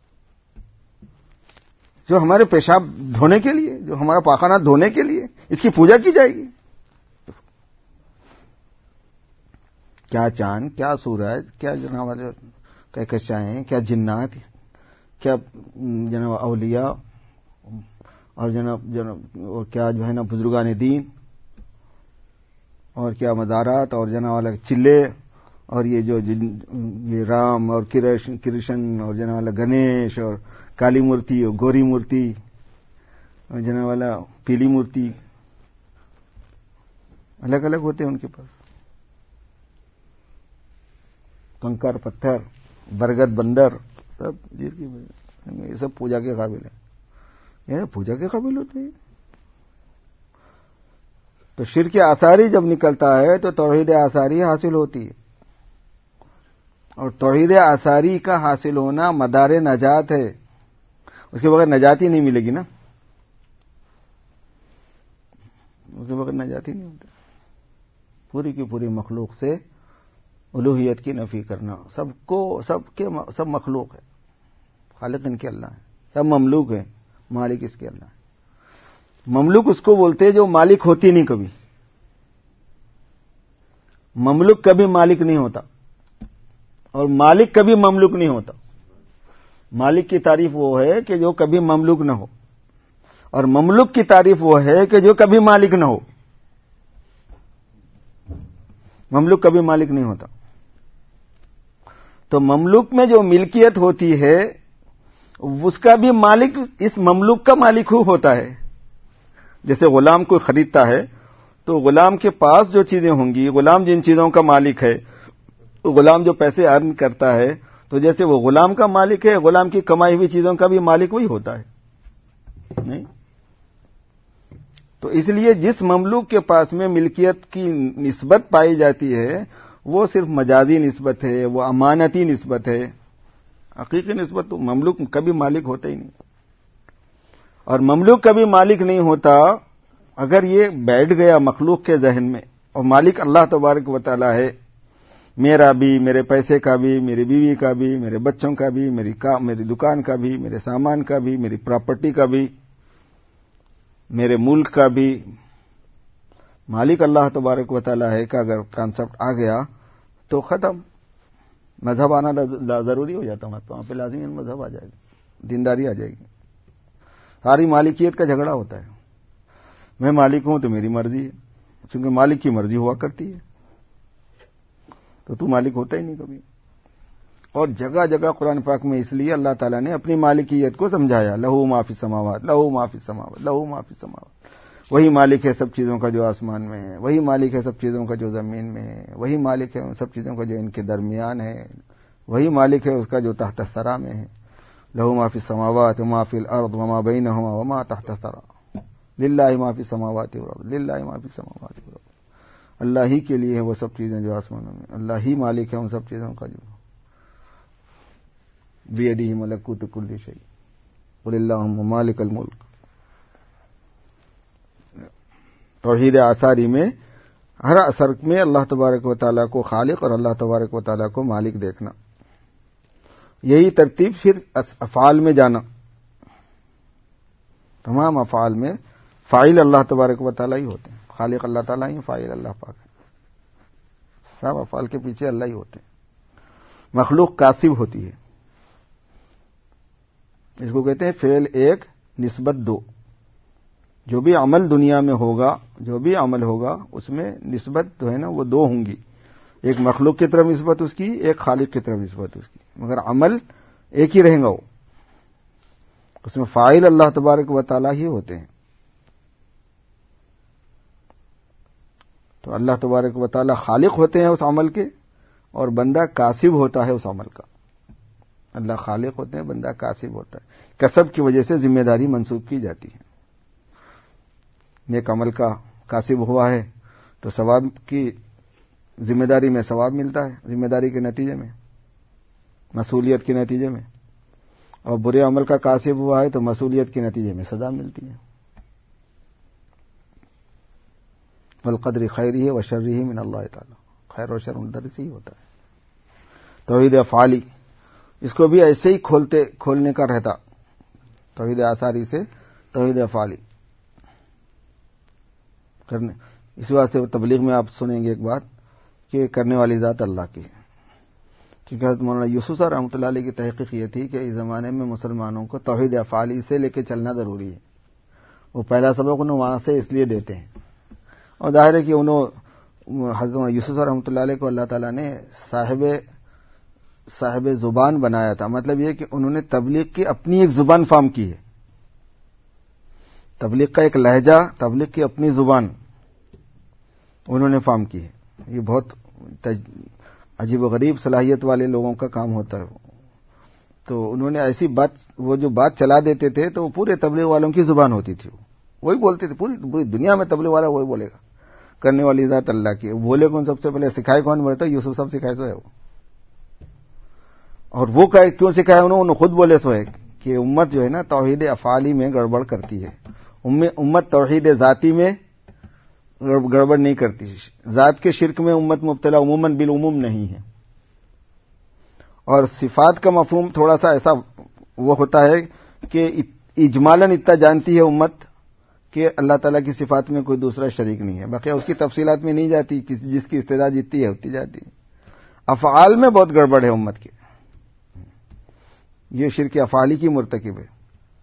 Speaker 1: جو ہمارے پیشاب دھونے کے لیے، جو ہمارا پاخانہ دھونے کے لیے، اس کی پوجا کی جائے گی. کیا چاند، کیا سورج، کیا جناب کہکشائیں، کیا جنات، کیا جناب اولیاء، اور جناب جناب اور کیا جو ہے نا بزرگان دین، اور کیا مزارات، اور جناب والا چلے، اور یہ جو یہ رام اور کرشن کرشن اور جناب والا گنیش اور کالی مورتی اور گوری مورتی جنا والا پیلی مورتی، الگ الگ ہوتے ہیں ان کے پاس. کنکر پتھر برگد بندر سب جس کی یہ سب پوجا کے قابل ہیں، یہ پوجا کے قابل ہوتے ہیں. تو شرک آثاری جب نکلتا ہے تو توحید آثاری حاصل ہوتی ہے، اور توحید آثاری کا حاصل ہونا مدار نجات ہے. اس کے بغیر نجات ہی نہیں ملے گی نا، اس کے بغیر نجات ہی نہیں ہوتی. پوری کی پوری مخلوق سے الوہیت کی نفی کرنا. سب کو سب کے سب مخلوق ہے، خالق ان کے اللہ ہے، سب مملوک ہیں، مالک اس کے اللہ ہے. مملوک اس کو بولتے جو مالک ہوتی نہیں کبھی. مملوک کبھی مالک نہیں ہوتا، اور مالک کبھی مملوک نہیں ہوتا. مالک کی تعریف وہ ہے کہ جو کبھی مملوک نہ ہو، اور مملوک کی تعریف وہ ہے کہ جو کبھی مالک نہ ہو. مملوک کبھی مالک نہیں ہوتا. تو مملوک میں جو ملکیت ہوتی ہے اس کا بھی مالک اس مملوک کا مالک ہو ہوتا ہے. جیسے غلام کوئی خریدتا ہے تو غلام کے پاس جو چیزیں ہوں گی، غلام جن چیزوں کا مالک ہے، غلام جو پیسے ارن کرتا ہے، تو جیسے وہ غلام کا مالک ہے، غلام کی کمائی ہوئی چیزوں کا بھی مالک وہی ہوتا ہے. نہیں؟ تو اس لیے جس مملوک کے پاس میں ملکیت کی نسبت پائی جاتی ہے وہ صرف مجازی نسبت ہے، وہ امانتی نسبت ہے. حقیقی نسبت تو مملوک کبھی مالک ہوتا ہی نہیں. اور مملوک کبھی مالک نہیں ہوتا اگر یہ بیٹھ گیا مخلوق کے ذہن میں، اور مالک اللہ تبارک و تعالی ہے، میرا بھی، میرے پیسے کا بھی، میری بیوی کا بھی، میرے بچوں کا بھی، میری کا میری دکان کا بھی، میرے سامان کا بھی، میری پراپرٹی کا بھی، میرے ملک کا بھی. مالک اللہ تبارک و تعالی ہے کا اگر کانسیپٹ آ گیا تو ختم. مذہب آنا ضروری ہو جاتا ہے، وہاں پہ لازمی مذہب آ جائے گا، دینداری آ جائے گی. ساری مالکیت کا جھگڑا ہوتا ہے. میں مالک ہوں تو میری مرضی ہے، چونکہ مالک کی مرضی ہوا کرتی ہے، تو تو مالک ہوتا ہی نہیں کبھی. اور جگہ جگہ قرآن پاک میں اس لیے اللہ تعالیٰ نے اپنی مالکیت کو سمجھایا. لہو ما فی السماوات، لہو ما فی السماوات، لہو ما فی السماوات. وہی مالک ہے سب چیزوں کا جو آسمان میں ہے، وہی مالک ہے سب چیزوں کا جو زمین میں ہے، وہی مالک ہے ان سب چیزوں کا جو ان کے درمیان ہے، وہی مالک ہے اس کا جو تحت الثری میں ہے. لہو ما فی السماوات وما فی الارض وما بینہما وما تحت الثری للہ ما فی السماوات والارض للہ ما فی السماوات والارض. اللہ ہی کے لیے ہے وہ سب چیزیں جو آسمانوں میں، اللہ ہی مالک ہے ان سب چیزوں کا جو بیدہ ملکوت کل شیء قل اللہم مالک الملک. توحید آثاری میں ہر اثر میں اللہ تبارک و تعالیٰ کو خالق اور اللہ تبارک و تعالیٰ کو مالک دیکھنا. یہی ترتیب پھر افعال میں جانا. تمام افعال میں فاعل اللہ تبارک و تعالیٰ ہی ہوتے ہیں، خالق اللہ تعالیٰ ہی، فاعل اللہ پاک ہے. سب افعال کے پیچھے اللہ ہی ہوتے ہیں. مخلوق کاسب ہوتی ہے، اس کو کہتے ہیں فعل ایک نسبت دو. جو بھی عمل دنیا میں ہوگا، جو بھی عمل ہوگا اس میں نسبت جو ہے نا وہ دو ہوں گی. ایک مخلوق کی طرف نسبت اس کی، ایک خالق کی طرف نسبت اس کی، مگر عمل ایک ہی رہیں گا. وہ اس میں فاعل اللہ تبارک و تعالیٰ ہی ہوتے ہیں. تو اللہ تبارک و تعالیٰ خالق ہوتے ہیں اس عمل کے، اور بندہ کاسب ہوتا ہے اس عمل کا. اللہ خالق ہوتے ہیں، بندہ کاسب ہوتا ہے. کسب کی وجہ سے ذمہ داری منسوب کی جاتی ہے. نیک عمل کا کاسب ہوا ہے تو ثواب کی ذمہ داری میں ثواب ملتا ہے، ذمہ داری کے نتیجے میں، مسئولیت کے نتیجے میں. اور برے عمل کا کاسب ہوا ہے تو مسئولیت کے نتیجے میں سزا ملتی ہے. والقدر خیرہ و شرہ من اللہ تعالی، خیر و شر اندر سے ہی ہوتا ہے. توحید افعالی اس کو بھی ایسے ہی کھولتے کھولنے کا رہتا، توحید آثاری سے توحید افعالی کرنے. اس واسطے تبلیغ میں آپ سنیں گے ایک بات کہ کرنے والی ذات اللہ کی ہے. کیونکہ حضرت مولانا یوسف صاحب رحمۃ اللہ علیہ کی تحقیق یہ تھی کہ اس زمانے میں مسلمانوں کو توحید افعالی سے لے کے چلنا ضروری ہے. وہ پہلا سبق انہوں وہاں سے اس لیے دیتے ہیں، اور ظاہر ہے کہ انہوں حضرت مولانا یوسف صاحب رحمۃ اللہ علیہ کو اللہ تعالیٰ نے صاحب صاحب زبان بنایا تھا. مطلب یہ کہ انہوں نے تبلیغ کی اپنی ایک زبان فارم کی ہے. تبلیغ کا ایک لہجہ، تبلیغ کی اپنی زبان انہوں نے فارم کی ہے. یہ بہت تج... عجیب و غریب صلاحیت والے لوگوں کا کام ہوتا ہے. تو انہوں نے ایسی بات، وہ جو بات چلا دیتے تھے تو وہ پورے تبلیغ والوں کی زبان ہوتی تھی. وہی بولتے تھے. پوری پوری دنیا میں تبلیغ والا وہی بولے گا. کرنے والی ذات اللہ کی. بولے کون سب سے پہلے، سکھائے کون بولتا ہے؟ یوسف صاحب سکھائے تو ہے وہ. اور وہ کیوں سکھایا انہوں نے؟ خود بولے سو ہے کہ امت جو ہے نا توحید افعالی میں گڑبڑ کرتی ہے. امت توحید ذاتی میں گڑبڑ نہیں کرتی. ذات کے شرک میں امت مبتلا عموماً بالعموم نہیں ہے. اور صفات کا مفہوم تھوڑا سا ایسا وہ ہوتا ہے کہ اجمالاً اتنا جانتی ہے امت کہ اللہ تعالیٰ کی صفات میں کوئی دوسرا شریک نہیں ہے. باقی اس کی تفصیلات میں نہیں جاتی، جس کی استعداد جتتی ہے اتنی جاتی ہے. افعال میں بہت گڑبڑ ہے امت کے. یہ شرک افعالی کی مرتکب ہے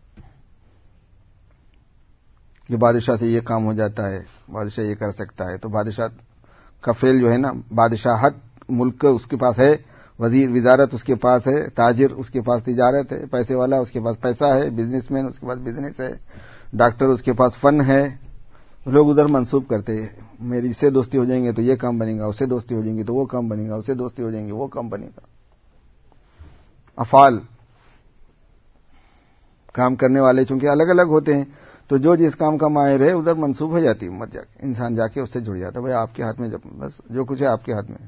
Speaker 1: کہ بادشاہ سے یہ کام ہو جاتا ہے، بادشاہ یہ کر سکتا ہے. تو بادشاہ کا فعل جو ہے نا، بادشاہت ملک اس کے پاس ہے، وزیر وزارت اس کے پاس ہے، تاجر اس کے پاس تجارت ہے، پیسے والا اس کے پاس پیسہ ہے، بزنس مین اس کے پاس بزنس ہے، ڈاکٹر اس کے پاس فن ہے. لوگ ادھر منسوب کرتے ہیں میری اس سے دوستی ہو جائیں گے تو یہ کام بنے گا، اس سے دوستی ہو جائیں گی تو وہ کام بنے گا، اس سے دوستی ہو جائیں گے وہ کام بنے گا. افعال کام کرنے والے چونکہ الگ الگ ہوتے ہیں تو جو جس کام کا ماہر ہے ادھر منسوب ہو جاتی ہے امت. جا کے انسان جا کے اس سے جڑ جاتا ہے. بھائی آپ کے ہاتھ میں جب بس جو کچھ ہے آپ کے ہاتھ میں ہے.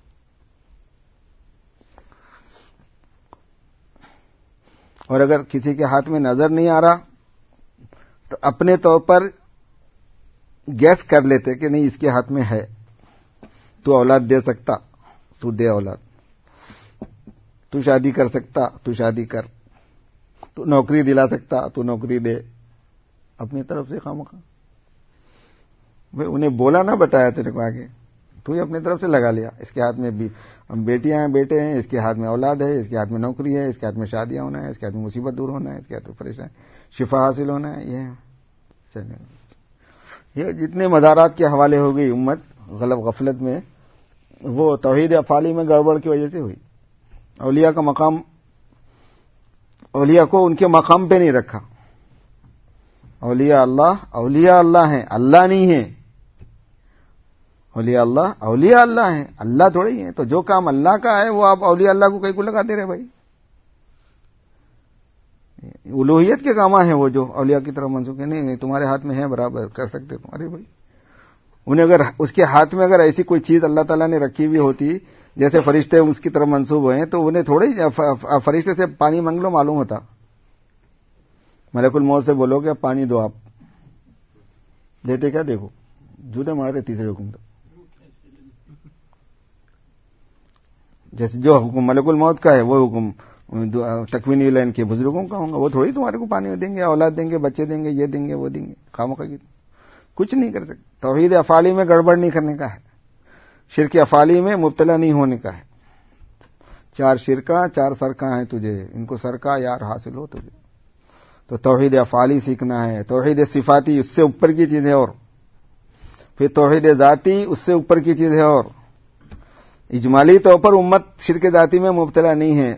Speaker 1: اور اگر کسی کے ہاتھ میں نظر نہیں آ رہا تو اپنے طور پر گیس کر لیتے کہ نہیں اس کے ہاتھ میں ہے. تو اولاد دے سکتا تو دے اولاد، تو شادی کر سکتا تو شادی کر، تو نوکری دلا سکتا تو نوکری دے. اپنی طرف سے خامخواہ بھائی انہیں بولا نہ بتایا تیرے کو آگے، تو ہی اپنی طرف سے لگا لیا. اس کے ہاتھ میں بھی بیٹیاں ہیں، بیٹے ہیں، اس کے ہاتھ میں اولاد ہے، اس کے ہاتھ میں نوکری ہے، اس کے ہاتھ میں شادیاں ہونا ہے، اس کے ہاتھ میں مصیبت دور ہونا ہے، اس کے ہاتھ میں پریشان شفا حاصل ہونا ہے. یہ یہ جتنے مزارات کے حوالے ہو گئی امت غلط غفلت میں، وہ توحید افعالی میں گڑبڑ کی وجہ سے ہوئی. اولیاء کا مقام، اولیاء کو ان کے مقام پہ نہیں رکھا. اولیاء اللہ اولیاء اللہ ہیں، اللہ نہیں ہیں. اولیاء اللہ اولیاء اللہ ہیں، اللہ تھوڑی ہیں. تو جو کام اللہ کا ہے وہ آپ اولیاء اللہ کو کہیں کو لگا دے رہے بھائی. الوہیت کے کام ہیں وہ جو اولیاء کی طرف منسوخ ہے. نہیں نہیں تمہارے ہاتھ میں ہے، برابر کر سکتے تمہارے بھائی. انہیں اگر اس کے ہاتھ میں اگر ایسی کوئی چیز اللہ تعالیٰ نے رکھی ہوئی ہوتی جیسے فرشتے اس کی طرف منسوب ہوئے تو انہیں تھوڑے ہی فرشتے سے پانی مانگ لو معلوم ہوتا. ملک الموت سے بولو کہ اب پانی دو، آپ دیتے کیا؟ دیکھو جوتے مارے تیسرے حکم تو. جیسے جو حکم ملک الموت کا ہے وہ حکم تکوینی لائن کے بزرگوں کا ہوگا. وہ تھوڑی تمہارے کو پانی دیں گے، اولاد دیں گے، بچے دیں گے، یہ دیں گے وہ دیں گے. خامخواہ کی کچھ نہیں کر سکتے. توحید افعالی میں گڑبڑ نہیں کرنے کا ہے، شرک افعالی میں مبتلا نہیں ہونے کا ہے. چار شرکاں چار سرکاں ہیں تجھے، ان کو سرکا یار حاصل ہو تجھے. تو توحید افعالی سیکھنا ہے. توحید صفاتی اس سے اوپر کی چیز ہے، اور پھر توحید ذاتی اس سے اوپر کی چیز ہے. اور اجمالی طور پر امت شرک ذاتی میں مبتلا نہیں ہے،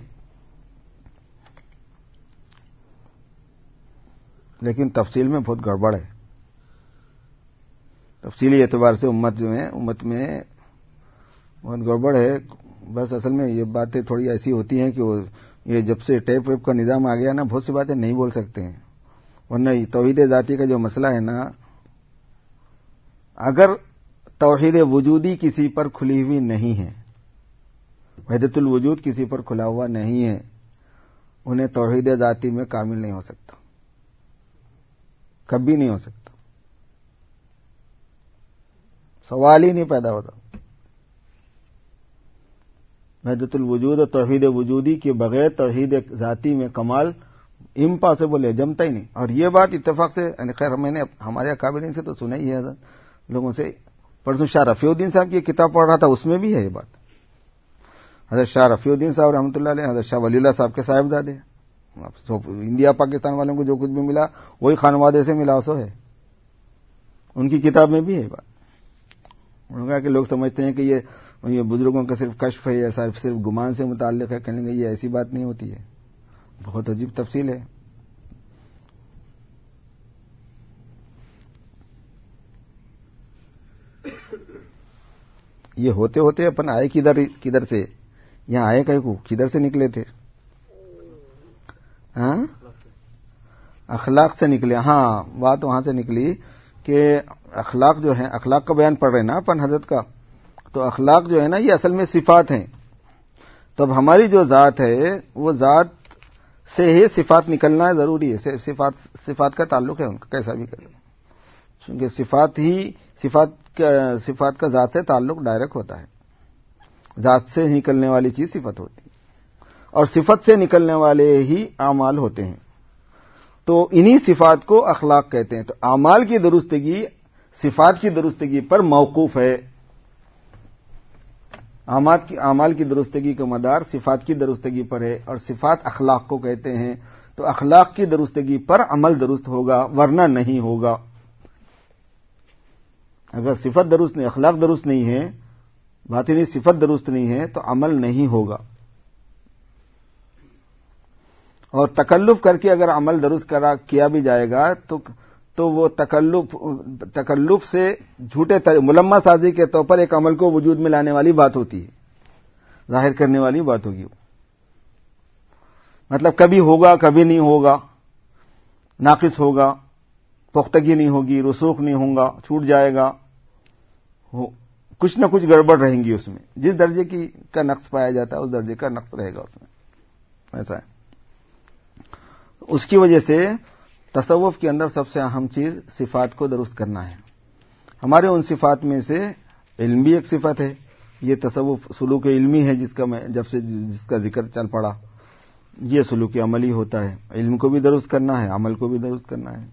Speaker 1: لیکن تفصیل میں بہت گڑبڑ ہے. تفصیلی اعتبار سے امت جو ہے امت میں بہت گڑبڑ ہے. بس اصل میں یہ باتیں تھوڑی ایسی ہوتی ہیں کہ وہ یہ جب سے ٹیپ ویپ کا نظام آ گیا نا بہت سی باتیں نہیں بول سکتے ہیں. ورنہ توحید ذاتی کا جو مسئلہ ہے نا، اگر توحید وجودی کسی پر کھلی ہوئی نہیں ہے، وحدت الوجود کسی پر کھلا ہوا نہیں ہے، انہیں توحید ذاتی میں کامل نہیں ہو سکتا، کبھی نہیں ہو سکتا. سوال ہی نہیں پیدا ہوتا. وحدت الوجود اور توحید وجودی کے بغیر توحید ذاتی میں کمال امپاسبل ہے، جمتا ہی نہیں. اور یہ بات اتفاق سے، خیر میں نے ہمارے اکابرین سے تو سنا ہی ہے لوگوں سے. پرسوں شاہ رفیع الدین صاحب کی کتاب پڑھ رہا تھا، اس میں بھی ہے یہ بات. حضرت شاہ رفیع الدین صاحب رحمۃ اللہ علیہ حضرت شاہ ولی اللہ صاحب کے صاحبزادے. انڈیا پاکستان والوں کو جو کچھ بھی ملا وہی خانوادے سے ملا سو ہے. ان کی کتاب میں بھی ہے یہ بات. انہوں نے کہا کہ لوگ سمجھتے ہیں کہ یہ یہ بزرگوں کا صرف کشف ہے یا صرف صرف گمان سے متعلق ہے، کہیں گے یہ ایسی بات نہیں ہوتی ہے، بہت عجیب تفصیل ہے. یہ ہوتے ہوتے اپن آئے کدھر کدھر سے، یہاں آئے کہیں کو کدھر سے نکلے تھے؟ ہاں اخلاق سے نکلے. ہاں بات وہاں سے نکلی کہ اخلاق جو ہے، اخلاق کا بیان پڑھ رہے ہیں نا اپن حضرت کا، تو اخلاق جو ہے نا یہ اصل میں صفات ہیں. تب ہماری جو ذات ہے وہ ذات سے ہی صفات نکلنا ضروری ہے. صفات صفات کا تعلق ہے ان کا کیسا بھی کرے، کیونکہ صفات ہی صفات کا صفات کا ذات سے تعلق ڈائریکٹ ہوتا ہے. ذات سے نکلنے والی چیز صفت ہوتی ہے اور صفت سے نکلنے والے ہی اعمال ہوتے ہیں. تو انہی صفات کو اخلاق کہتے ہیں. تو اعمال کی درستگی صفات کی درستگی پر موقوف ہے. اعمال کی درستگی کا مدار صفات کی درستگی پر ہے اور صفات اخلاق کو کہتے ہیں. تو اخلاق کی درستگی پر عمل درست ہوگا ورنہ نہیں ہوگا. اگر صفت درست نہیں، اخلاق درست نہیں ہے، باطنی صفت درست نہیں ہے تو عمل نہیں ہوگا. اور تکلف کر کے اگر عمل درست کرا کیا بھی جائے گا تو تو وہ تکلف تکلف سے جھوٹے ملمہ سازی کے طور پر ایک عمل کو وجود میں لانے والی بات ہوتی ہے، ظاہر کرنے والی بات ہوگی. مطلب کبھی ہوگا کبھی نہیں ہوگا، ناقص ہوگا، پختگی نہیں ہوگی، رسوخ نہیں ہوگا، چھوٹ جائے گا، کچھ نہ کچھ گڑبڑ رہیں گی اس میں. جس درجے کی کا نقص پایا جاتا ہے اس درجے کا نقص رہے گا اس میں. ایسا ہے. اس کی وجہ سے تصوف کے اندر سب سے اہم چیز صفات کو درست کرنا ہے. ہمارے ان صفات میں سے علم بھی ایک صفت ہے. یہ تصوف سلوک علمی ہے جس کا میں جب سے جس کا ذکر چل پڑا. یہ سلوک عملی ہوتا ہے. علم کو بھی درست کرنا ہے، عمل کو بھی درست کرنا ہے.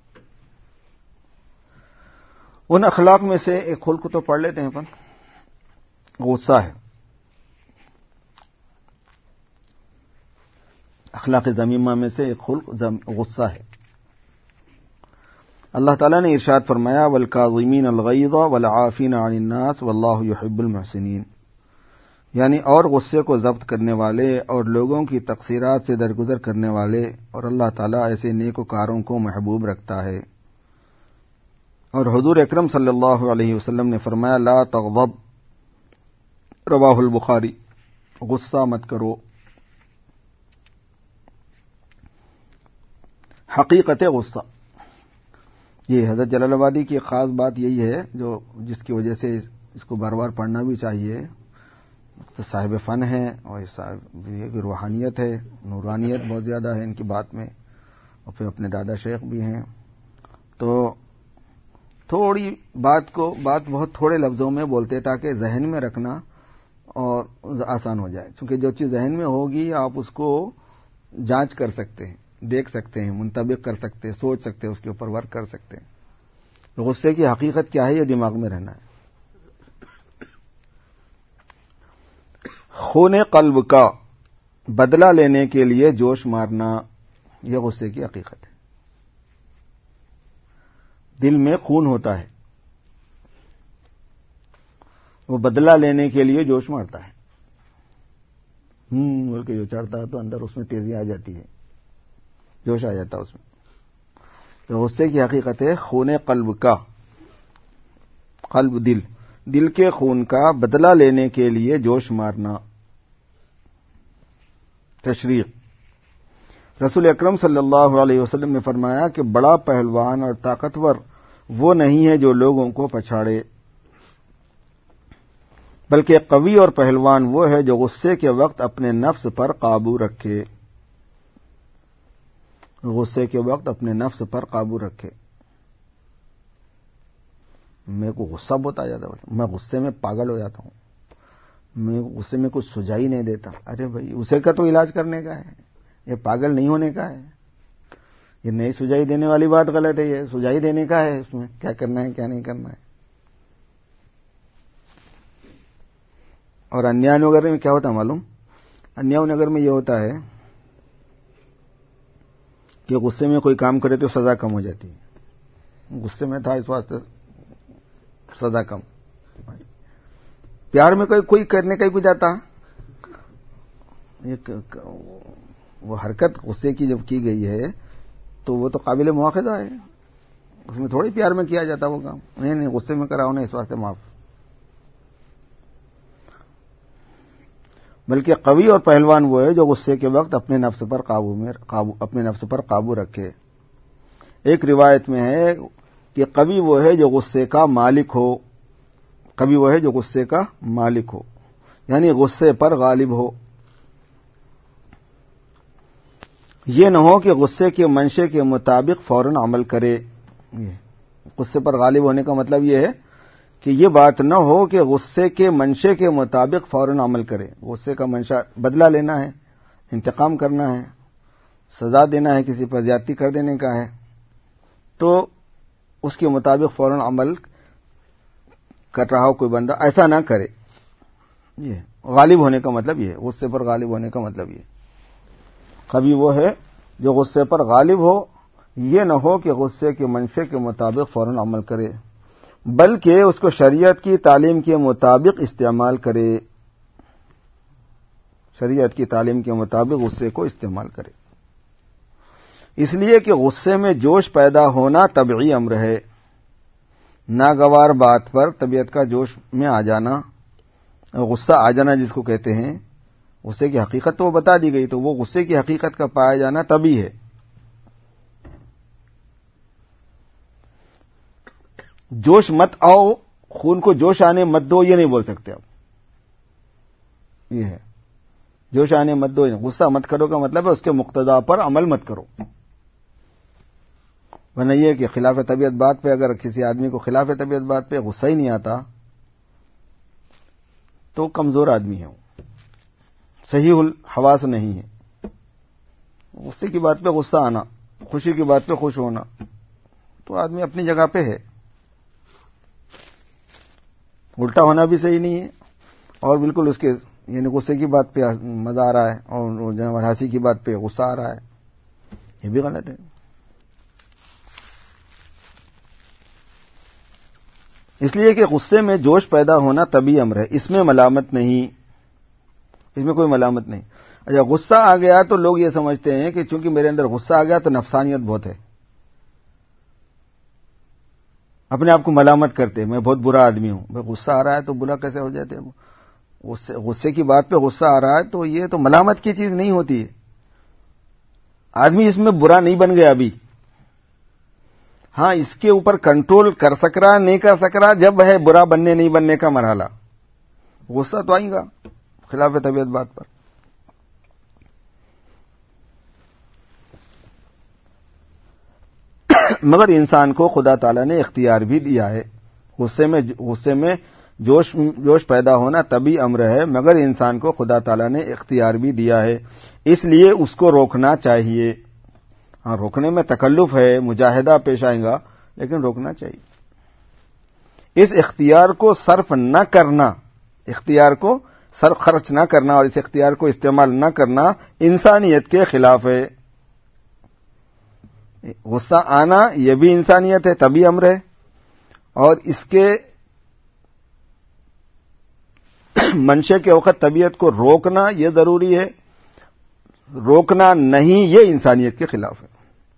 Speaker 1: ان اخلاق میں سے ایک خلق تو پڑھ لیتے ہیں اپن، غصہ ہے. اخلاق ذمیمہ میں سے ایک خلق غصہ ہے. اللہ تعالیٰ نے ارشاد فرمایا والکاظمین الغیظ والعافین عن الناس واللہ یحب المحسنین، یعنی اور غصے کو ضبط کرنے والے اور لوگوں کی تقصیرات سے درگزر کرنے والے، اور اللہ تعالیٰ ایسے نیکوکاروں کو محبوب رکھتا ہے. اور حضور اکرم صلی اللہ علیہ وسلم نے فرمایا لا تغضب، رواہ البخاری، غصہ مت کرو. حقیقت غصہ، یہ حضرت جلال آبادی کی خاص بات یہی ہے جو جس کی وجہ سے اس کو بار بار پڑھنا بھی چاہیے. تو صاحب فن ہے اور صاحب یہ روحانیت ہے، نورانیت بہت زیادہ ہے ان کی بات میں، اور پھر اپنے دادا شیخ بھی ہیں. تو تھوڑی بات کو بات بہت تھوڑے لفظوں میں بولتے تاکہ ذہن میں رکھنا اور آسان ہو جائے. چونکہ جو چیز ذہن میں ہوگی آپ اس کو جانچ کر سکتے ہیں، دیکھ سکتے ہیں، منطبق کر سکتے ہیں، سوچ سکتے ہیں، اس کے اوپر ورک کر سکتے ہیں. تو غصے کی حقیقت کیا ہے یہ دماغ میں رہنا ہے. خون قلب کا بدلہ لینے کے لیے جوش مارنا، یہ غصے کی حقیقت ہے. دل میں خون ہوتا ہے، وہ بدلہ لینے کے لیے جوش مارتا ہے. ہوں بول کے جو چڑھتا ہے تو اندر اس میں تیزی آ جاتی ہے، جوش آ جاتا ہے اس میں. تو غصے کی حقیقت ہے خون قلب کا، قلب دل دل کے خون کا بدلہ لینے کے لیے جوش مارنا. تشریح، رسول اکرم صلی اللہ علیہ وسلم نے فرمایا کہ بڑا پہلوان اور طاقتور وہ نہیں ہے جو لوگوں کو پچھاڑے، بلکہ قوی اور پہلوان وہ ہے جو غصے کے وقت اپنے نفس پر قابو رکھے. غصے کے وقت اپنے نفس پر قابو رکھے. میرے کو غصہ بہت آ جاتا ہے، میں غصے میں پاگل ہو جاتا ہوں، میں غصے میں کچھ سجائی نہیں دیتا. ارے بھائی اسے کا تو علاج کرنے کا ہے، یہ پاگل نہیں ہونے کا ہے. یہ نئی سجائی دینے والی بات غلط ہے، یہ سجائی دینے کا ہے. اس میں کیا کرنا ہے کیا نہیں کرنا ہے. اور انیا نگر میں کیا ہوتا ہے معلوم؟ انیا نگر میں یہ ہوتا ہے کہ غصے میں کوئی کام کرے تو سزا کم ہو جاتی ہے. غصے میں تھا اس واسطے سزا کم. پیار میں کوئی کوئی کرنے کا ہی کچھ جاتا ہے. وہ حرکت غصے کی جب کی گئی ہے تو وہ تو قابل مواخذہ ہے. اس میں تھوڑی پیار میں کیا جاتا وہ کام. نہیں نہیں غصے میں کراؤ نہیں، اس واسطے معاف. بلکہ قوی اور پہلوان وہ ہے جو غصے کے وقت اپنے نفس پر قابو میں قابو اپنے نفس پر قابو رکھے. ایک روایت میں ہے کہ قوی وہ ہے جو غصے کا مالک ہو. قوی وہ ہے جو غصے کا مالک ہو، یعنی غصے پر غالب ہو. یہ نہ ہو کہ غصے کے منشے کے مطابق فوراً عمل کرے. غصے پر غالب ہونے کا مطلب یہ ہے کہ یہ بات نہ ہو کہ غصے کے منشے کے مطابق فوراً عمل کرے. غصے کا منشا بدلہ لینا ہے، انتقام کرنا ہے، سزا دینا ہے، کسی پر زیادتی کر دینے کا ہے، تو اس کے مطابق فوراً عمل کر رہا ہو کوئی بندہ، ایسا نہ کرے. یہ غالب ہونے کا مطلب یہ ہے، غصے پر غالب ہونے کا مطلب یہ. قوی وہ ہے جو غصے پر غالب ہو، یہ نہ ہو کہ غصے کے منشے کے مطابق فوراً عمل کرے، بلکہ اس کو شریعت کی تعلیم کے مطابق استعمال کرے. شریعت کی تعلیم کے مطابق غصے کو استعمال کرے. اس لیے کہ غصے میں جوش پیدا ہونا طبعی امر ہے. ناگوار بات پر طبیعت کا جوش میں آ جانا، غصہ آ جانا جس کو کہتے ہیں، غصے کی حقیقت تو وہ بتا دی گئی، تو وہ غصے کی حقیقت کا پایا جانا طبعی ہے. جوش مت آؤ، خون کو جوش آنے مت دو، یہ نہیں بول سکتے آپ. یہ ہے جوش آنے مت دو، غصہ مت کرو کا مطلب ہے اس کے مقتضا پر عمل مت کرو. ورنہ یہ کہ خلاف طبیعت بات پہ اگر کسی آدمی کو خلاف طبیعت بات پہ غصہ ہی نہیں آتا تو کمزور آدمی ہے، وہ صحیح الحواس نہیں ہے. غصے کی بات پہ غصہ آنا، خوشی کی بات پہ خوش ہونا، تو آدمی اپنی جگہ پہ ہے. الٹا ہونا بھی صحیح نہیں ہے، اور بالکل اس کے یعنی غصے کی بات پہ مزہ آ رہا ہے اور جناب ہنسی کی بات پہ غصہ آ رہا ہے، یہ بھی غلط ہے. اس لیے کہ غصے میں جوش پیدا ہونا طبعی امر ہے، اس میں ملامت نہیں، اس میں کوئی ملامت نہیں. اچھا غصہ آ گیا تو لوگ یہ سمجھتے ہیں کہ چونکہ میرے اندر غصہ آ گیا تو نفسانیت بہت ہے، اپنے آپ کو ملامت کرتے میں بہت برا آدمی ہوں. بھائی غصہ آ رہا ہے تو برا کیسے ہو جاتے ہیں؟ غصے کی بات پہ غصہ آ رہا ہے تو یہ تو ملامت کی چیز نہیں ہوتی ہے. آدمی اس میں برا نہیں بن گیا ابھی. ہاں اس کے اوپر کنٹرول کر سک رہا نہیں کر سک رہا جب ہے برا بننے نہیں بننے کا مرحلہ. غصہ تو آئے گا خلاف طبیعت بات پر. مگر انسان کو خدا تعالیٰ نے اختیار بھی دیا ہے. غصے میں غصے میں جوش جوش پیدا ہونا طبعی امر ہے، مگر انسان کو خدا تعالیٰ نے اختیار بھی دیا ہے، اس لیے اس کو روکنا چاہیے. ہاں روکنے میں تکلف ہے، مجاہدہ پیش آئے گا، لیکن روکنا چاہیے. اس اختیار کو صرف نہ کرنا، اختیار کو صرف خرچ نہ کرنا اور اس اختیار کو استعمال نہ کرنا انسانیت کے خلاف ہے. غصہ آنا یہ بھی انسانیت ہے، طبعی امر ہے، اور اس کے منشے کے وقت طبیعت کو روکنا یہ ضروری ہے، روکنا نہیں یہ انسانیت کے خلاف ہے.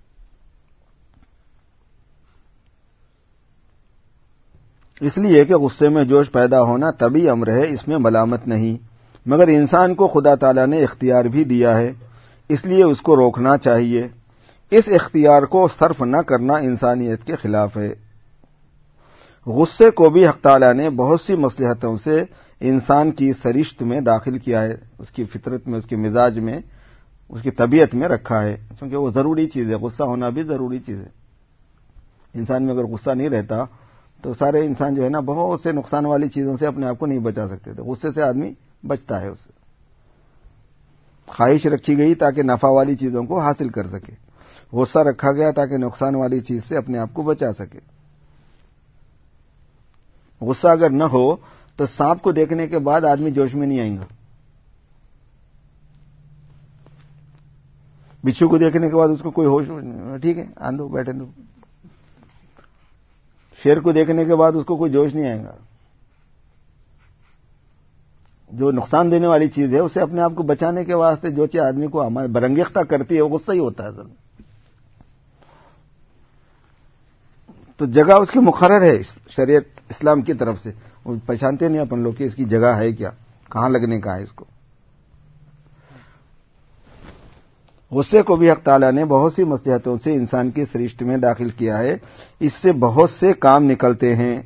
Speaker 1: اس لیے کہ غصے میں جوش پیدا ہونا طبعی امر ہے، اس میں ملامت نہیں، مگر انسان کو خدا تعالیٰ نے اختیار بھی دیا ہے، اس لیے اس کو روکنا چاہیے. اس اختیار کو صرف نہ کرنا انسانیت کے خلاف ہے. غصے کو بھی حق تعالیٰ نے بہت سی مصلحتوں سے انسان کی سرشت میں داخل کیا ہے، اس کی فطرت میں، اس کے مزاج میں، اس کی طبیعت میں رکھا ہے، کیونکہ وہ ضروری چیز ہے. غصہ ہونا بھی ضروری چیز ہے. انسان میں اگر غصہ نہیں رہتا تو سارے انسان جو ہے نا بہت سے نقصان والی چیزوں سے اپنے آپ کو نہیں بچا سکتے تھے. غصے سے آدمی بچتا ہے. اسے خواہش رکھی گئی تاکہ نفع والی چیزوں کو حاصل کر سکے، غصہ رکھا گیا تاکہ نقصان والی چیز سے اپنے آپ کو بچا سکے. غصہ اگر نہ ہو تو سانپ کو دیکھنے کے بعد آدمی جوش میں نہیں آئیں گا، بچھو کو دیکھنے کے بعد اس کو کوئی ہوش نہیں، ٹھیک ہے آندو بیٹھے دو. شیر کو دیکھنے کے بعد اس کو کوئی جوش نہیں آئے گا. جو نقصان دینے والی چیز ہے اسے اپنے آپ کو بچانے کے واسطے جو چیز آدمی کو برانگیختہ کرتی ہے وہ غصہ ہی ہوتا ہے اصل میں. تو جگہ اس کی مقرر ہے شریعت اسلام کی طرف سے. وہ پہچانتے نہیں اپن لوگ کہ اس کی جگہ ہے کیا, کہاں لگنے کا ہے اس کو. غصے کو بھی حق تعالیٰ نے بہت سی مصلحتوں سے انسان کی سرشت میں داخل کیا ہے. اس سے بہت سے کام نکلتے ہیں,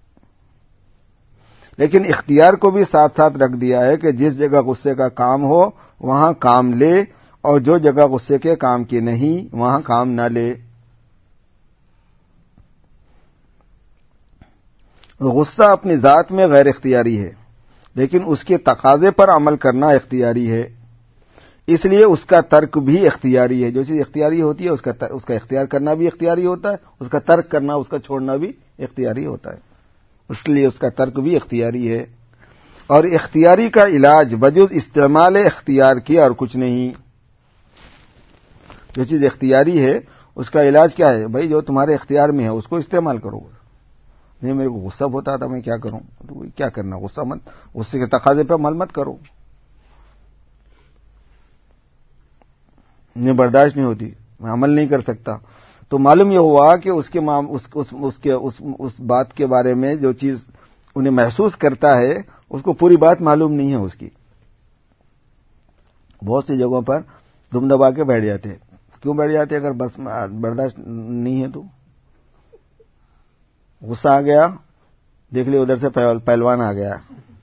Speaker 1: لیکن اختیار کو بھی ساتھ ساتھ رکھ دیا ہے کہ جس جگہ غصے کا کام ہو وہاں کام لے, اور جو جگہ غصے کے کام کی نہیں وہاں کام نہ لے. غصہ اپنی ذات میں غیر اختیاری ہے, لیکن اس کے تقاضے پر عمل کرنا اختیاری ہے. اس لیے اس کا ترک بھی اختیاری ہے. جو چیز اختیاری ہوتی ہے اس کا اس کا اختیار کرنا بھی اختیاری ہوتا ہے, اس کا ترک کرنا, اس کا چھوڑنا بھی اختیاری ہوتا ہے. اس لیے اس کا ترک بھی اختیاری ہے. اور اختیاری کا علاج بجز استعمال اختیار کی اور کچھ نہیں. جو چیز اختیاری ہے اس کا علاج کیا ہے؟ بھائی جو تمہارے اختیار میں ہے اس کو استعمال کرو. نہیں میرے کو غصہ ہوتا تھا, میں کیا کروں؟ تو کیا کرنا, غصہ مت, غصے کے تقاضے پہ عمل مت کرو. انہیں برداشت نہیں ہوتی, میں عمل نہیں کر سکتا. تو معلوم یہ ہوا کہ اس کے اس, اس, اس, کے اس, اس بات کے بارے میں جو چیز انہیں محسوس کرتا ہے اس کو پوری بات معلوم نہیں ہے اس کی. بہت سی جگہوں پر دم دبا کے بیٹھ جاتے ہیں. کیوں بیٹھ جاتے ہیں؟ اگر بس برداشت نہیں ہے تو غصہ آ گیا, دیکھ لیں ادھر سے پہلوان آ گیا,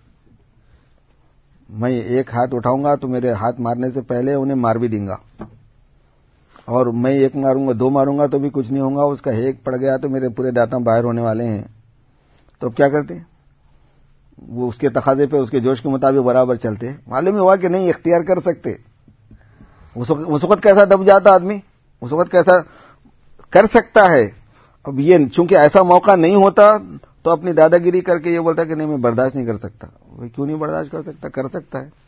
Speaker 1: میں ایک ہاتھ اٹھاؤں گا تو میرے ہاتھ مارنے سے پہلے انہیں مار بھی دیں گا, اور میں ایک ماروں گا دو ماروں گا تو بھی کچھ نہیں ہوگا, اس کا ایک پڑ گیا تو میرے پورے دانت باہر ہونے والے ہیں. تو اب کیا کرتے ہیں؟ وہ اس کے تقاضے پہ اس کے جوش کے مطابق برابر چلتے. معلوم ہوا کہ نہیں اختیار کر سکتے. اس وقت کیسا دب جاتا آدمی, اس وقت کیسا کر سکتا ہے. اب یہ چونکہ ایسا موقع نہیں ہوتا تو اپنی دادا گیری کر کے یہ بولتا کہ نہیں میں برداشت نہیں کر سکتا. وہ کیوں نہیں برداشت کر سکتا؟ کر سکتا ہے.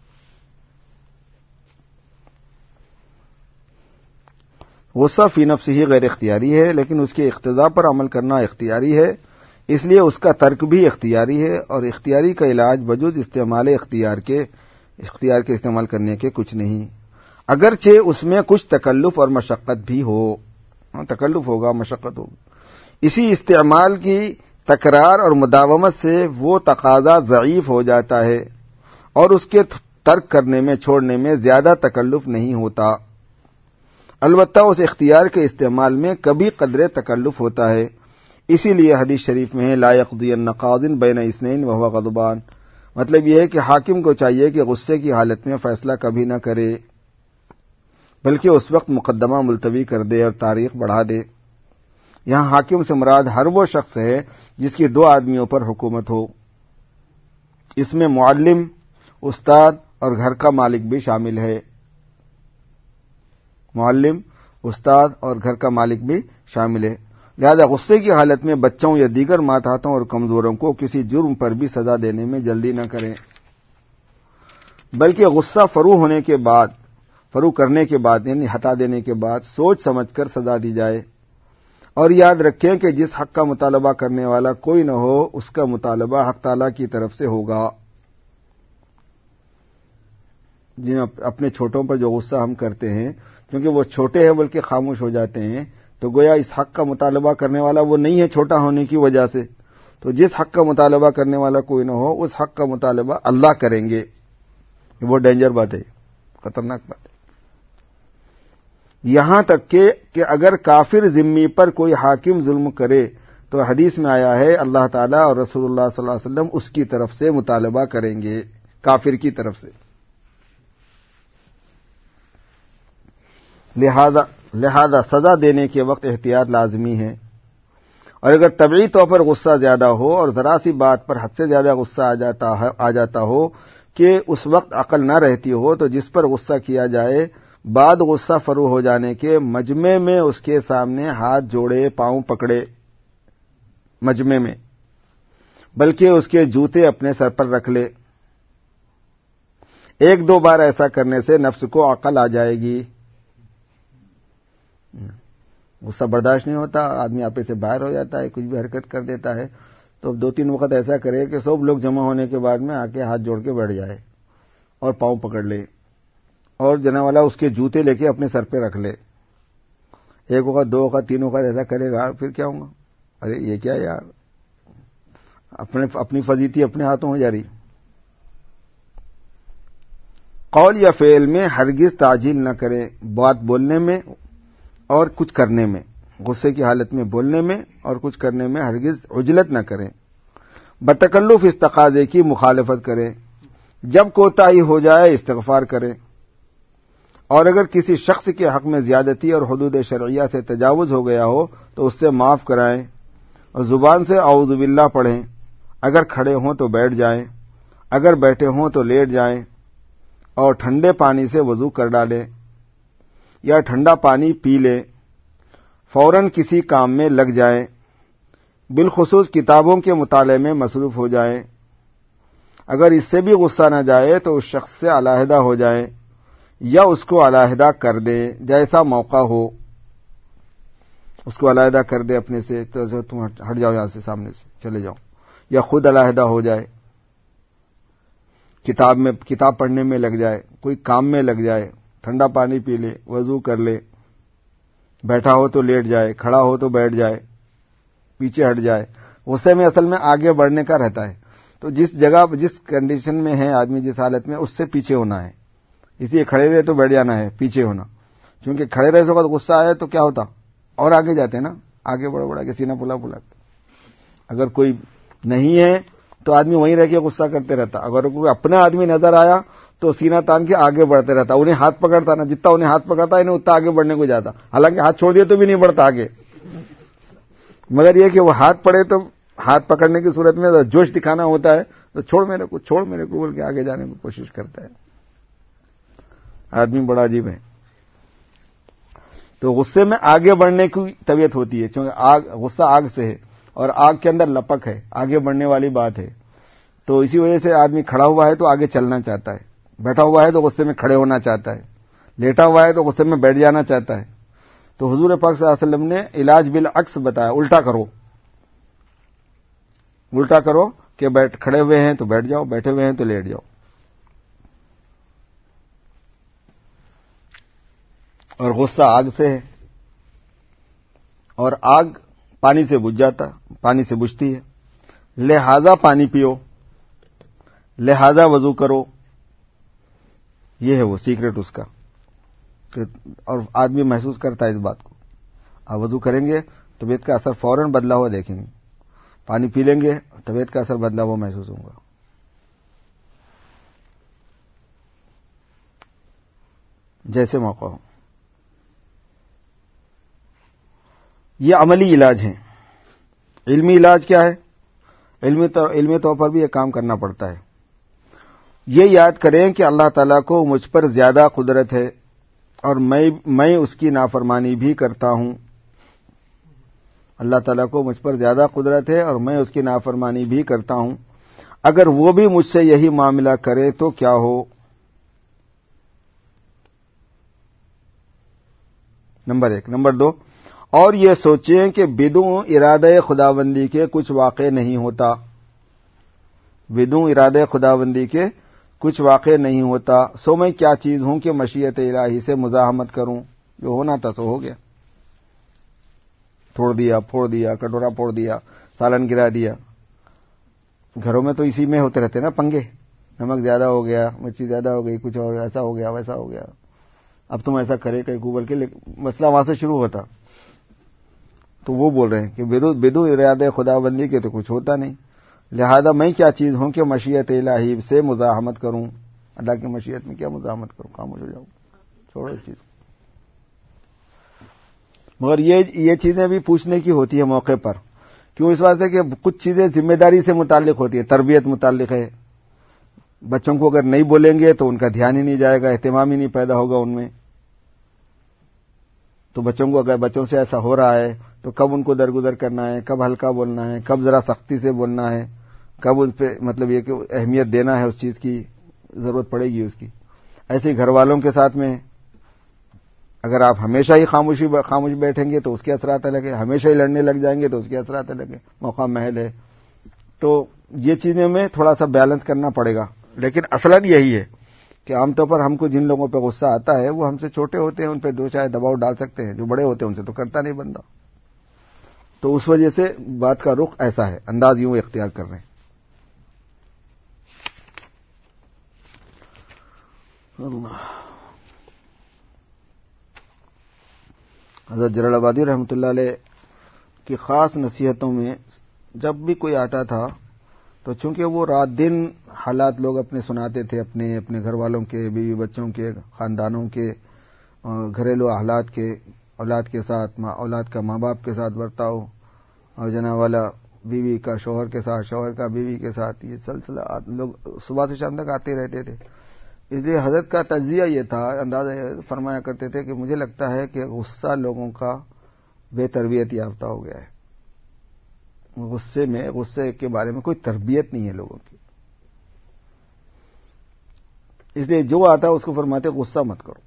Speaker 1: غصہ فی نفسہ ہی غیر اختیاری ہے, لیکن اس کے اقتضاء پر عمل کرنا اختیاری ہے. اس لیے اس کا ترک بھی اختیاری ہے, اور اختیاری کا علاج بجز استعمال اختیار کے اختیار کے استعمال کرنے کے کچھ نہیں, اگرچہ اس میں کچھ تکلف اور مشقت بھی ہو. تکلف ہوگا, مشقت ہوگی. اسی استعمال کی تکرار اور مداومت سے وہ تقاضا ضعیف ہو جاتا ہے, اور اس کے ترک کرنے میں چھوڑنے میں زیادہ تکلف نہیں ہوتا. البتہ اس اختیار کے استعمال میں کبھی قدرے تکلف ہوتا ہے. اسی لیے حدیث شریف میں لا یقضین قاض بین اثنین وہو غضبان, مطلب یہ ہے کہ حاکم کو چاہیے کہ غصے کی حالت میں فیصلہ کبھی نہ کرے, بلکہ اس وقت مقدمہ ملتوی کر دے اور تاریخ بڑھا دے. یہاں حاکم سے مراد ہر وہ شخص ہے جس کی دو آدمیوں پر حکومت ہو. اس میں معلم, استاد اور گھر کا مالک بھی شامل ہے. معلم, استاد اور گھر کا مالک بھی شامل ہے. لہذا غصے کی حالت میں بچوں یا دیگر ماتحتوں اور کمزوروں کو کسی جرم پر بھی سزا دینے میں جلدی نہ کریں, بلکہ غصہ فرو ہونے کے بعد فرو کرنے کے بعد یعنی ہٹا دینے کے بعد سوچ سمجھ کر سزا دی جائے. اور یاد رکھیں کہ جس حق کا مطالبہ کرنے والا کوئی نہ ہو اس کا مطالبہ حق تعالیٰ کی طرف سے ہوگا. جن اپنے چھوٹوں پر جو غصہ ہم کرتے ہیں کیونکہ وہ چھوٹے ہیں بلکہ خاموش ہو جاتے ہیں, تو گویا اس حق کا مطالبہ کرنے والا وہ نہیں ہے چھوٹا ہونے کی وجہ سے. تو جس حق کا مطالبہ کرنے والا کوئی نہ ہو اس حق کا مطالبہ اللہ کریں گے. یہ بہت ڈینجر بات ہے, خطرناک بات ہے. یہاں تک کہ کہ اگر کافر ذمی پر کوئی حاکم ظلم کرے تو حدیث میں آیا ہے اللہ تعالیٰ اور رسول اللہ صلی اللہ علیہ وسلم اس کی طرف سے مطالبہ کریں گے, کافر کی طرف سے. لہذا لہذا سزا دینے کے وقت احتیاط لازمی ہے. اور اگر طبعی طور پر غصہ زیادہ ہو اور ذرا سی بات پر حد سے زیادہ غصہ آ جاتا ہے آ جاتا ہو کہ اس وقت عقل نہ رہتی ہو, تو جس پر غصہ کیا جائے بعد غصہ فرو ہو جانے کے مجمع میں اس کے سامنے ہاتھ جوڑے, پاؤں پکڑے مجمع میں, بلکہ اس کے جوتے اپنے سر پر رکھ لے. ایک دو بار ایسا کرنے سے نفس کو عقل آ جائے گی. غصہ برداشت نہیں ہوتا, آدمی آپے سے باہر ہو جاتا ہے, کچھ بھی حرکت کر دیتا ہے, تو اب دو تین وقت ایسا کرے کہ سب لوگ جمع ہونے کے بعد میں آ کے ہاتھ جوڑ کے بیٹھ جائے اور پاؤں پکڑ لے اور جنا والا اس کے جوتے لے کے اپنے سر پہ رکھ لے. ایک وقت، دو وقت، تین وقت ایسا کرے گا، پھر کیا ہوگا؟ ارے یہ کیا یار، اپنے اپنی فضیلتی اپنے ہاتھوں ہو جا رہی. قول یا فعل میں ہرگز تعجیل نہ کرے، بات بولنے میں اور کچھ کرنے میں، غصے کی حالت میں بولنے میں اور کچھ کرنے میں ہرگز عجلت نہ کریں. بتکلف اس تقاضے کی مخالفت کریں. جب کوتاہی ہو جائے استغفار کریں. اور اگر کسی شخص کے حق میں زیادتی اور حدود شرعیہ سے تجاوز ہو گیا ہو تو اس سے معاف کرائیں اور زبان سے اعوذ باللہ پڑھیں. اگر کھڑے ہوں تو بیٹھ جائیں، اگر بیٹھے ہوں تو لیٹ جائیں اور ٹھنڈے پانی سے وضو کر ڈالیں یا ٹھنڈا پانی پی لیں. فوراً کسی کام میں لگ جائیں، بالخصوص کتابوں کے مطالعے میں مصروف ہو جائیں. اگر اس سے بھی غصہ نہ جائے تو اس شخص سے علیحدہ ہو جائیں یا اس کو علیحدہ کر دیں جیسا موقع ہو. اس کو علیحدہ کر دے اپنے سے، تو تم ہٹ جاؤ یہاں سے، سامنے سے چلے جاؤ، یا خود علیحدہ ہو جائے. کتاب میں کتاب پڑھنے میں لگ جائے، کوئی کام میں لگ جائے، ٹھنڈا پانی پی لے، وضو کر لے، بیٹھا ہو تو لیٹ جائے، کھڑا ہو تو بیٹھ جائے، پیچھے ہٹ جائے. غصے میں اصل میں آگے بڑھنے کا رہتا ہے. تو جس جگہ جس کنڈیشن میں ہے آدمی، جس حالت میں، اس سے پیچھے ہونا ہے. اس لیے کھڑے رہے تو بیٹھ جانا ہے، پیچھے ہونا. کیونکہ کھڑے رہے اس وقت غصہ آئے تو کیا ہوتا، اور آگے جاتے نا، آگے بڑھ بڑھا کے سینہ پھلا پھلا کے. اگر کوئی نہیں ہے تو آدمی وہیں رہ کے غصہ کرتے رہتا. اگر کوئی اپنا آدمی نظر آیا تو سینہ تان کے آگے بڑھتے رہتا. انہیں ہاتھ پکڑتا نا، جتنا انہیں ہاتھ پکڑتا انہیں اتنا آگے بڑھنے کو جاتا. حالانکہ ہاتھ چھوڑ دیا تو بھی نہیں بڑھتا آگے، مگر یہ کہ وہ ہاتھ پڑے تو ہاتھ پکڑنے کی صورت میں جوش دکھانا ہوتا ہے تو چھوڑ میرے کو، چھوڑ میرے کو بول کے آگے جانے کی کوشش کرتا ہے. آدمی بڑا عجیب ہے. تو غصے میں آگے بڑھنے کی طبیعت ہوتی ہے، کیونکہ آگ، غصہ آگ سے ہے اور آگ کے اندر لپک ہے، آگے بڑھنے والی بات ہے. تو اسی وجہ سے آدمی کھڑا ہوا ہے تو آگے چلنا چاہتا ہے، بیٹھا ہوا ہے تو غصے میں کھڑے ہونا چاہتا ہے، لیٹا ہوا ہے تو غصے میں بیٹھ جانا چاہتا ہے. تو حضور پاک صلی اللہ علیہ وسلم نے علاج بالعکس بتایا، الٹا کرو، الٹا کرو کہ بیٹھ کھڑے ہوئے ہیں تو بیٹھ جاؤ، بیٹھے ہوئے ہیں تو لیٹ جاؤ. اور غصہ آگ سے ہے، اور آگ پانی سے بجھ جاتا، پانی سے بجھتی ہے. لہذا پانی پیو، لہذا وضو کرو. یہ ہے وہ سیکرٹ اس کا. اور آدمی محسوس کرتا ہے اس بات کو. آپ وضو کریں گے طبیعت کا اثر فوراً بدلا ہوا دیکھیں گے. پانی پی لیں گے طبیعت کا اثر بدلا ہوا محسوس ہوگا. جیسے موقع ہو. یہ عملی علاج ہیں. علمی علاج کیا ہے؟ علمی طور علمی طور پر بھی یہ کام کرنا پڑتا ہے. یہ یاد کریں کہ اللہ تعالیٰ کو مجھ پر زیادہ قدرت ہے اور میں میں اس کی نافرمانی بھی کرتا ہوں. اللہ تعالیٰ کو مجھ پر زیادہ قدرت ہے اور میں اس کی نافرمانی بھی کرتا ہوں. اگر وہ بھی مجھ سے یہی معاملہ کرے تو کیا ہو؟ نمبر ایک. نمبر دو، اور یہ سوچیں کہ بدون ارادہ خداوندی کے کچھ واقع نہیں ہوتا. بدون ارادہ خداوندی کے کچھ واقع نہیں ہوتا. سو میں کیا چیز ہوں کہ مشیت الہی سے مزاحمت کروں؟ جو ہونا تھا سو ہو گیا. توڑ دیا، پھوڑ دیا، کٹورا پھوڑ دیا، سالن گرا دیا. گھروں میں تو اسی میں ہوتے رہتے نا پنگے. نمک زیادہ ہو گیا، مرچی زیادہ ہو گئی، کچھ اور ایسا ہو گیا، ویسا ہو گیا. اب تم ایسا کرے کہیں کو بول کے مسئلہ وہاں سے شروع ہوتا. تو وہ بول رہے ہیں کہ بدون ارادہ خداوندی کے تو کچھ ہوتا نہیں. لہذا میں کیا چیز ہوں کہ مشیت الہی سے مزاحمت کروں. اللہ کی مشیت میں کیا مزاحمت کروں؟ خاموش ہو جاؤں، چھوڑو اس چیز. مگر یہ یہ چیزیں بھی پوچھنے کی ہوتی ہے موقع پر. کیوں؟ اس واسطے کہ کچھ چیزیں ذمہ داری سے متعلق ہوتی ہے، تربیت متعلق ہے. بچوں کو اگر نہیں بولیں گے تو ان کا دھیان ہی نہیں جائے گا، اہتمام ہی نہیں پیدا ہوگا ان میں. تو بچوں کو اگر بچوں سے ایسا ہو رہا ہے تو کب ان کو درگزر کرنا ہے، کب ہلکا بولنا ہے، کب ذرا سختی سے بولنا ہے، کب ان پہ مطلب یہ کہ اہمیت دینا ہے، اس چیز کی ضرورت پڑے گی اس کی. ایسے گھر والوں کے ساتھ میں اگر آپ ہمیشہ ہی خاموشی خاموش بیٹھیں گے تو اس کے اثرات الگ ہیں، ہمیشہ ہی لڑنے لگ جائیں گے تو اس کے اثرات الگ ہیں. موقع محل ہے تو یہ چیزیں میں تھوڑا سا بیلنس کرنا پڑے گا. لیکن اصلاً یہی ہے کہ عام طور پر ہم کو جن لوگوں پہ غصہ آتا ہے وہ ہم سے چھوٹے ہوتے ہیں, ان پہ دو چائے دباؤ ڈال سکتے ہیں. جو بڑے ہوتے ہیں ان سے تو کرتا نہیں بندہ. تو اس وجہ سے بات کا رخ ایسا ہے, انداز یوں اختیار کر رہے ہیں. اللہ. حضرت جلال آبادی رحمۃ اللہ علیہ کی خاص نصیحتوں میں جب بھی کوئی آتا تھا تو چونکہ وہ رات دن حالات لوگ اپنے سناتے تھے, اپنے اپنے گھر والوں کے, بیوی بچوں کے, خاندانوں کے, گھریلو حالات کے, اولاد کے ساتھ, اولاد کا ماں باپ کے ساتھ برتاؤ, اور جناب والا بیوی کا شوہر کے ساتھ, شوہر کا بیوی کے ساتھ, یہ سلسلہ لوگ صبح سے شام تک آتے رہتے تھے. اس لیے حضرت کا تجزیہ یہ تھا, اندازہ فرمایا کرتے تھے کہ مجھے لگتا ہے کہ غصہ لوگوں کا بے تربیت یافتہ ہو گیا ہے. غصے میں غصے کے بارے میں کوئی تربیت نہیں ہے لوگوں کی. اس لیے جو آتا ہے اس کو فرماتے غصہ مت کرو.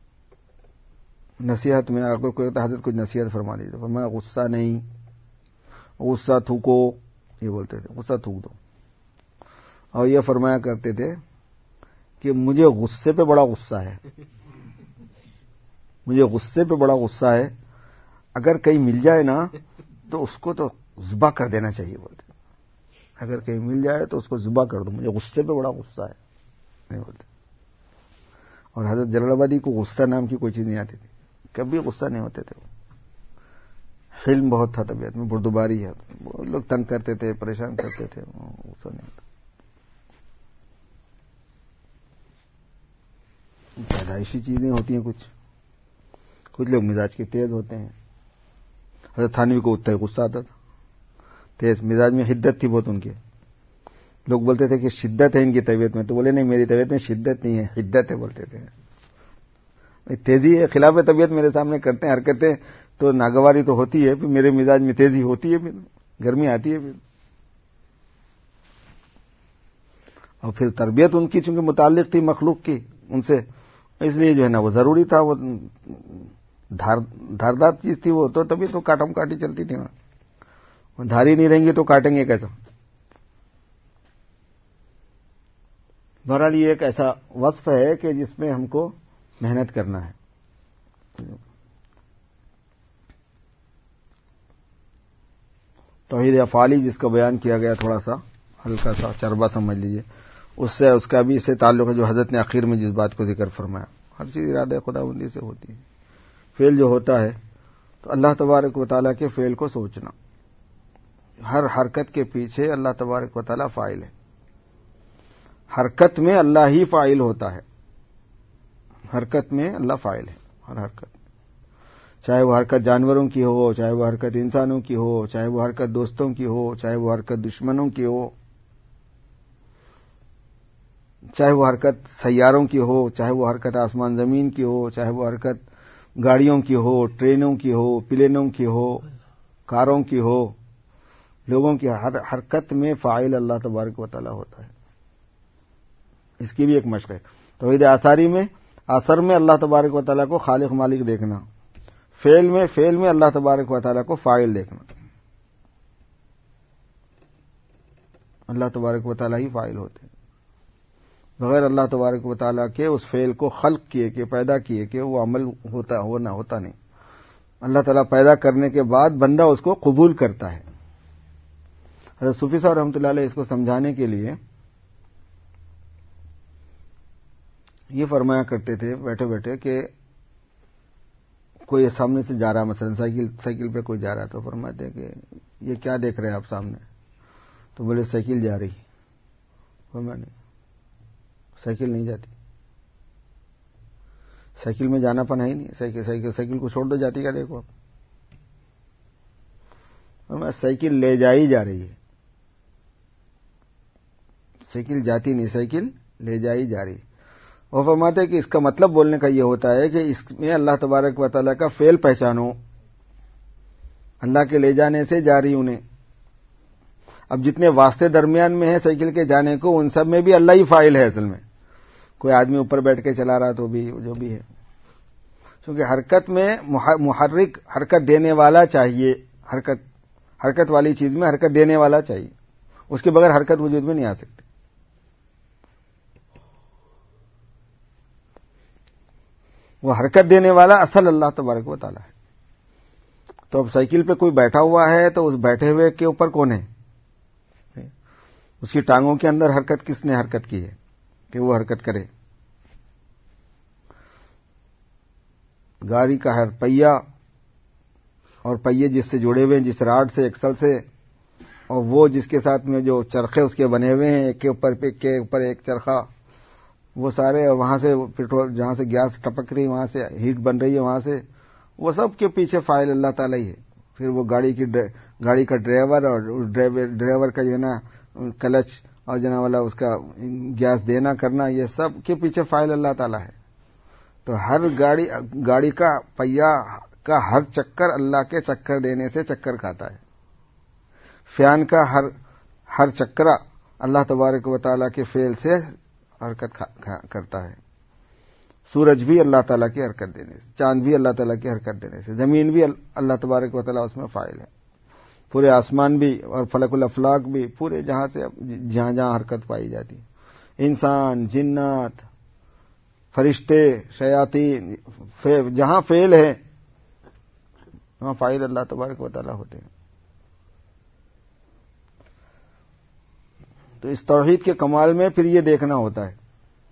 Speaker 1: نصیحت میں اگر کوئی حضرت کچھ نصیحت فرما دیجیے, فرمایا غصہ نہیں, غصہ تھوکو, یہ بولتے تھے غصہ تھوک دو. اور یہ فرمایا کرتے تھے کہ مجھے غصے پہ بڑا غصہ ہے, مجھے غصے پہ بڑا غصہ ہے, اگر کہیں مل جائے نا تو اس کو تو ذبح کر دینا چاہیے. بولتے اگر کہیں مل جائے تو اس کو ذبح کر دو, مجھے غصے پہ بڑا غصہ ہے, نہیں بولتے. اور حضرت جلال آبادی کو غصہ نام کی کوئی چیز نہیں آتی تھی, کبھی غصہ نہیں ہوتے تھے. حلم بہت تھا طبیعت میں, بردباری ہے, لوگ تنگ کرتے تھے, پریشان کرتے تھے, غصہ نہیں ہوتا. پیدائشی چیزیں ہوتی ہیں کچھ, کچھ لوگ مزاج کے تیز ہوتے ہیں. حضرت تھانوی کو اتنا غصہ آتا تھا, تیز مزاج میں حدت تھی بہت ان کے. لوگ بولتے تھے کہ شدت ہے ان کی طبیعت میں, تو بولے نہیں میری طبیعت میں شدت نہیں ہے, حدت ہے, بولتے تھے. تیزی ہے, خلاف طبیعت میرے سامنے کرتے ہیں حرکتیں تو ناگواری تو ہوتی ہے, پھر میرے مزاج میں تیزی ہوتی ہے, پھر گرمی آتی ہے. پھر اور پھر تربیت ان کی چونکہ متعلق تھی مخلوق کی ان سے, اس لیے جو ہے نا وہ ضروری تھا. وہ دھاردار چیز تھی وہ, تو تبھی تو کاٹم کاٹی چلتی تھی. وہاں دھاری نہیں رہیں گی تو کاٹیں گے کیسا. بہرحال یہ ایک ایسا وصف ہے کہ جس میں ہم کو محنت کرنا ہے. توحید افعالی جس کا بیان کیا گیا, تھوڑا سا ہلکا سا چربا سمجھ لیجیے, اس سے اس کا بھی اس سے تعلق ہے جو حضرت نے آخر میں جس بات کو ذکر فرمایا. ہر چیز ارادہ خداوندی سے ہوتی ہے. فعل جو ہوتا ہے تو اللہ تبارک و تعالیٰ کے فعل کو سوچنا, ہر حرکت کے پیچھے اللہ تبارک و تعالیٰ فاعل ہے. حرکت میں اللہ ہی فاعل ہوتا ہے, حرکت میں اللہ فاعل ہے. ہر حرکت, چاہے وہ حرکت جانوروں کی ہو, چاہے وہ حرکت انسانوں کی ہو, چاہے وہ حرکت دوستوں کی ہو, چاہے وہ حرکت دشمنوں کی ہو, چاہے وہ حرکت سیاروں کی ہو, چاہے وہ حرکت آسمان زمین کی ہو, چاہے وہ حرکت گاڑیوں کی ہو, ٹرینوں کی ہو, پلینوں کی ہو, کاروں کی ہو, لوگوں کی ہر حرکت میں فاعل اللہ تبارک و تعالیٰ ہوتا ہے. اس کی بھی ایک مشق ہے. توحید آثاری میں اثر میں اللہ تبارک و تعالیٰ کو خالق مالک دیکھنا, فعل میں فعل میں اللہ تبارک و تعالیٰ کو فاعل دیکھنا. اللہ تبارک و تعالیٰ ہی فاعل ہوتے ہیں, بغیر اللہ تبارک و تعالیٰ کے اس فعل کو خلق کیے کہ پیدا کیے کہ وہ عمل ہوتا ہونا ہوتا نہیں. اللہ تعالیٰ پیدا کرنے کے بعد بندہ اس کو قبول کرتا ہے. حضرت صوفی صاحب رحمۃ اللہ علیہ اس کو سمجھانے کے لیے یہ فرمایا کرتے تھے بیٹھے بیٹھے کہ کوئی سامنے سے جا رہا, مثلا سائیکل سائیکل پہ کوئی جا رہا, تو فرماتے کہ یہ کیا دیکھ رہے ہیں آپ سامنے؟ تو بولے سائیکل جا رہی. فرمایا نہیں, سائیکل نہیں جاتی, سائیکل میں جانا پنا ہی نہیں. سائیکل سائیکل سائیکل کو چھوڑ دو, جاتی کیا دیکھو آپ. فرمایا سائیکل لے جائی جا رہی ہے, سائیکل جاتی نہیں, سائیکل لے جائی جا رہی. وہ فرماتے ہیں کہ اس کا مطلب بولنے کا یہ ہوتا ہے کہ اس میں اللہ تبارک و تعالیٰ کا فعل پہچانو, اللہ کے لے جانے سے جاری انہیں. اب جتنے واسطے درمیان میں ہیں سائیکل کے جانے کو, ان سب میں بھی اللہ ہی فاعل ہے. اصل میں کوئی آدمی اوپر بیٹھ کے چلا رہا تو بھی جو بھی ہے, کیونکہ حرکت میں محرک حرکت دینے والا چاہیے, حرکت حرکت والی چیز میں حرکت دینے والا چاہیے. اس کے بغیر حرکت وجود میں نہیں آ سکتی. وہ حرکت دینے والا اصل اللہ تبارک و تعالیٰ ہے. تو اب سائیکل پہ کوئی بیٹھا ہوا ہے تو اس بیٹھے ہوئے کے اوپر کون ہے؟ اس کی ٹانگوں کے اندر حرکت کس نے حرکت کی ہے کہ وہ حرکت کرے؟ گاڑی کا ہر پہیا اور پہیے جس سے جڑے ہوئے ہیں، جس راڈ سے، ایکسل سے، اور وہ جس کے ساتھ میں جو چرخے اس کے بنے ہوئے ہیں، ایک کے اوپر ایک کے اوپر ایک چرخا، وہ سارے، اور وہاں سے پیٹرول، جہاں سے گیس ٹپک رہی ہے، وہاں سے ہیٹ بن رہی ہے، وہاں سے، وہ سب کے پیچھے فاعل اللہ تعالیٰ ہی ہے. پھر وہ گاڑی کی گاڑی کا ڈرائیور، اور ڈرائیور کا جو ہے نا کلچ، اور جنا والا اس کا گیس دینا کرنا، یہ سب کے پیچھے فاعل اللہ تعالیٰ ہے. تو ہر گاڑی گاڑی کا پہیا کا ہر چکر اللہ کے چکر دینے سے چکر کھاتا ہے. فیان کا ہر ہر چکرا اللہ تبارک و تعالیٰ کے فعل سے حرکت کرتا ہے. سورج بھی اللہ تعالیٰ کی حرکت دینے سے، چاند بھی اللہ تعالیٰ کی حرکت دینے سے، زمین بھی اللہ تبارک و تعالیٰ اس میں فاعل ہے. پورے آسمان بھی اور فلک الافلاق بھی، پورے جہاں سے جہاں جہاں حرکت پائی جاتی، انسان، جنات، فرشتے، شیاطین، جہاں فعل ہے وہاں فاعل اللہ تبارک و تعالیٰ ہوتے ہیں. تو اس توحید کے کمال میں پھر یہ دیکھنا ہوتا ہے.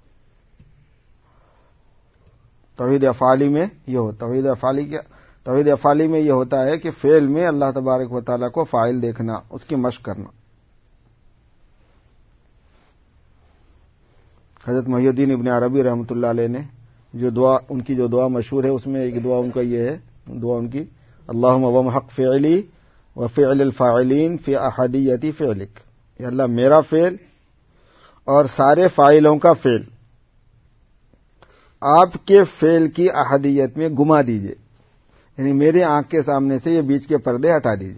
Speaker 1: توحید افعالی میں یہ ہو توحید افعالی کیا توحید افعالی میں یہ ہوتا ہے کہ فعل میں اللہ تبارک و تعالیٰ کو فاعل دیکھنا، اس کی مشق کرنا. حضرت محی الدین ابن عربی رحمۃ اللہ علیہ نے جو دعا، ان کی جو دعا مشہور ہے، اس میں ایک دعا ان کا یہ ہے، دعا ان کی، اللہم ومحق فعلی وفعل الفاعلین فی احدیت فعلک. یا اللہ میرا فعل اور سارے فاعلوں کا فعل آپ کے فعل کی احدیت میں گما دیجئے، یعنی میرے آنکھ کے سامنے سے یہ بیچ کے پردے ہٹا دیجئے.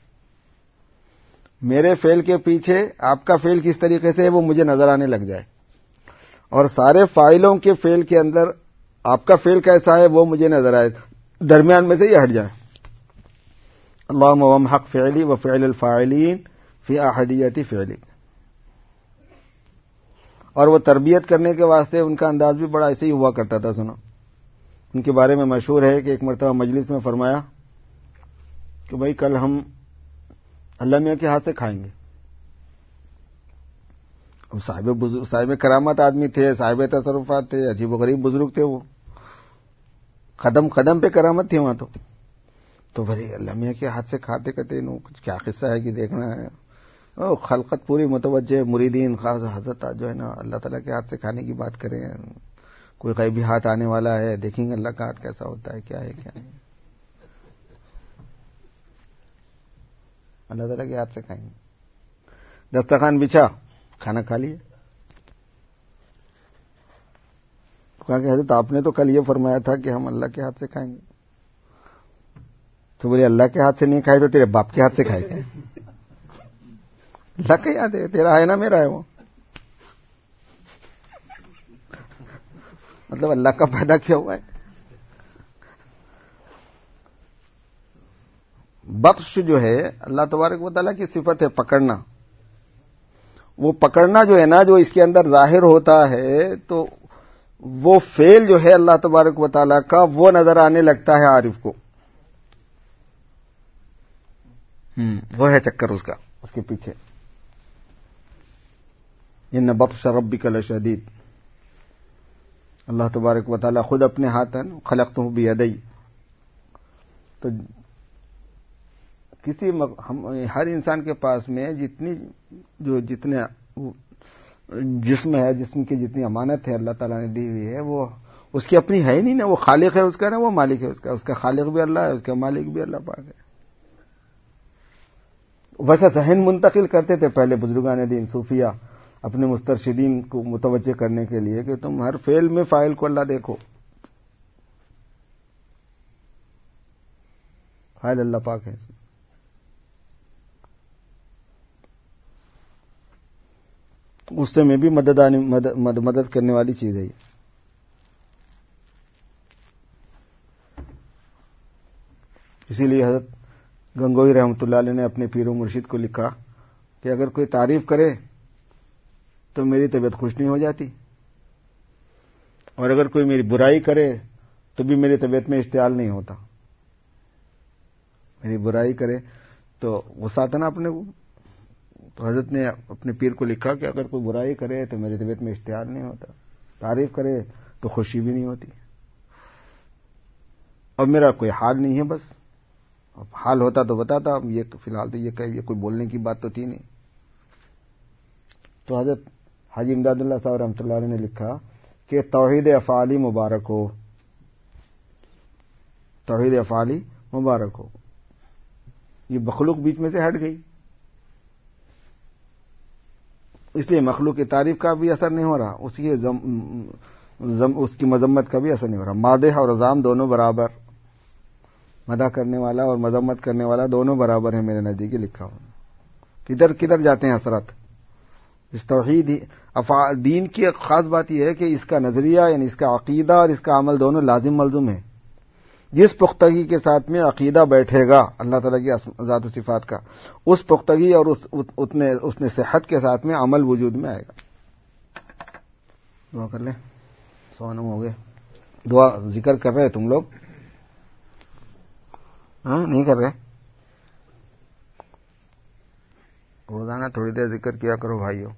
Speaker 1: میرے فعل کے پیچھے آپ کا فعل کس طریقے سے ہے وہ مجھے نظر آنے لگ جائے، اور سارے فاعلوں کے فعل کے اندر آپ کا فعل کیسا ہے وہ مجھے نظر آئے، درمیان میں سے یہ ہٹ جائے. اللہم ومحق فعلی وفعل الفاعلین فی احدیت فعلک. اور وہ تربیت کرنے کے واسطے ان کا انداز بھی بڑا ایسے ہی ہوا کرتا تھا. سنا ان کے بارے میں مشہور ہے کہ ایک مرتبہ مجلس میں فرمایا کہ بھائی کل ہم اللہ میاں کے ہاتھ سے کھائیں گے. صاحب بزرگ، صاحب کرامت آدمی تھے، صاحب تصرفات تھے، عجیب و غریب بزرگ تھے، وہ قدم قدم پہ کرامت تھی وہاں. تو تو بھائی اللہ میاں کے ہاتھ سے کھاتے کہتے نو کچھ کیا قصہ ہے کہ دیکھنا ہے. خلقت پوری متوجہ، مریدین خاص حضرت جو ہے نا اللہ تعالیٰ کے ہاتھ سے کھانے کی بات کریں، کوئی غیبی ہاتھ آنے والا ہے، دیکھیں گے اللہ کا ہاتھ کیسا ہوتا ہے، کیا ہے کیا نہیں. اللہ تعالیٰ کے ہاتھ سے کھائیں گے. دسترخوان بچھا، کھانا کھا لیے. کہا کہ حضرت آپ نے تو کل یہ فرمایا تھا کہ ہم اللہ کے ہاتھ سے کھائیں گے. تو بولے اللہ کے ہاتھ سے نہیں کھائے تو تیرے باپ کے ہاتھ سے کھائے گے. اللہ کا یاد ہے، تیرا ہے نا میرا ہے وہ. مطلب اللہ کا پیدا کیا ہوا ہے. بخش جو ہے اللہ تبارک و تعالیٰ کی صفت ہے، پکڑنا. وہ پکڑنا جو ہے نا، جو اس کے اندر ظاہر ہوتا ہے، تو وہ فعل جو ہے اللہ تبارک و تعالیٰ کا وہ نظر آنے لگتا ہے عارف کو. وہ ہے چکر اس کا، اس کے پیچھے. ان بطش ربک لشدید. اللہ تبارک و تعالیٰ خود اپنے ہاتھ خلقتہ بیدی. تو کسی ہم ہر انسان کے پاس میں جتنی جو جتنے جسم ہے، جسم کی جتنی امانت ہے اللہ تعالیٰ نے دی ہوئی ہے، وہ اس کی اپنی ہے ہی نہیں نا. وہ خالق ہے اس کا نا، وہ مالک ہے اس کا. اس کا خالق بھی اللہ ہے، اس کا مالک بھی اللہ پاک ہے. ویسا ذہن منتقل کرتے تھے پہلے بزرگان دین صوفیہ اپنے مسترشدین کو متوجہ کرنے کے لیے کہ تم ہر فعل میں فاعل کو اللہ دیکھو. فاعل اللہ پاک ہے. غصے میں بھی مدد آنے مدد, مدد کرنے والی چیز ہے یہ. اسی لیے حضرت گنگوئی رحمۃ اللہ علیہ نے اپنے پیر و مرشد کو لکھا کہ اگر کوئی تعریف کرے تو میری طبیعت خوش نہیں ہو جاتی، اور اگر کوئی میری برائی کرے تو بھی میری طبیعت میں اشتعال نہیں ہوتا. میری برائی کرے تو غصہ آتا نا اپنے کو. تو حضرت نے اپنے پیر کو لکھا کہ اگر کوئی برائی کرے تو میری طبیعت میں اشتعال نہیں ہوتا، تعریف کرے تو خوشی بھی نہیں ہوتی. اب میرا کوئی حال نہیں ہے، بس اب حال ہوتا تو بتاتا. اب یہ فی الحال تو یہ کہ یہ کوئی بولنے کی بات تو تھی نہیں. تو حضرت حاجی امداد اللہ صاحب رحمۃ اللہ علیہ نے لکھا کہ توحید افعالی مبارک ہو، توحید افعالی مبارک ہو. یہ مخلوق بیچ میں سے ہٹ گئی، اس لیے مخلوق کی تعریف کا بھی اثر نہیں ہو رہا، اس کی زم... زم... اس کی مذمت کا بھی اثر نہیں ہو رہا. مادح اور عزام دونوں برابر، مدح کرنے والا اور مذمت کرنے والا دونوں برابر ہیں میرے نزدیک لکھا ہوں. کدھر کدھر جاتے ہیں حسرت. اس توحید دین کی ایک خاص بات یہ ہے کہ اس کا نظریہ یعنی اس کا عقیدہ اور اس کا عمل دونوں لازم ملزوم ہیں. جس پختگی کے ساتھ میں عقیدہ بیٹھے گا اللہ تعالیٰ کی ذات و صفات کا، اس پختگی اور اس اتنے اس نے صحت کے ساتھ میں عمل وجود میں آئے گا. دعا کر لیں، سوانم ہو گئے. دعا ذکر کر رہے تم لوگ؟ ہاں نہیں کر رہے؟ روزانہ تھوڑی دیر ذکر کیا کرو بھائیو.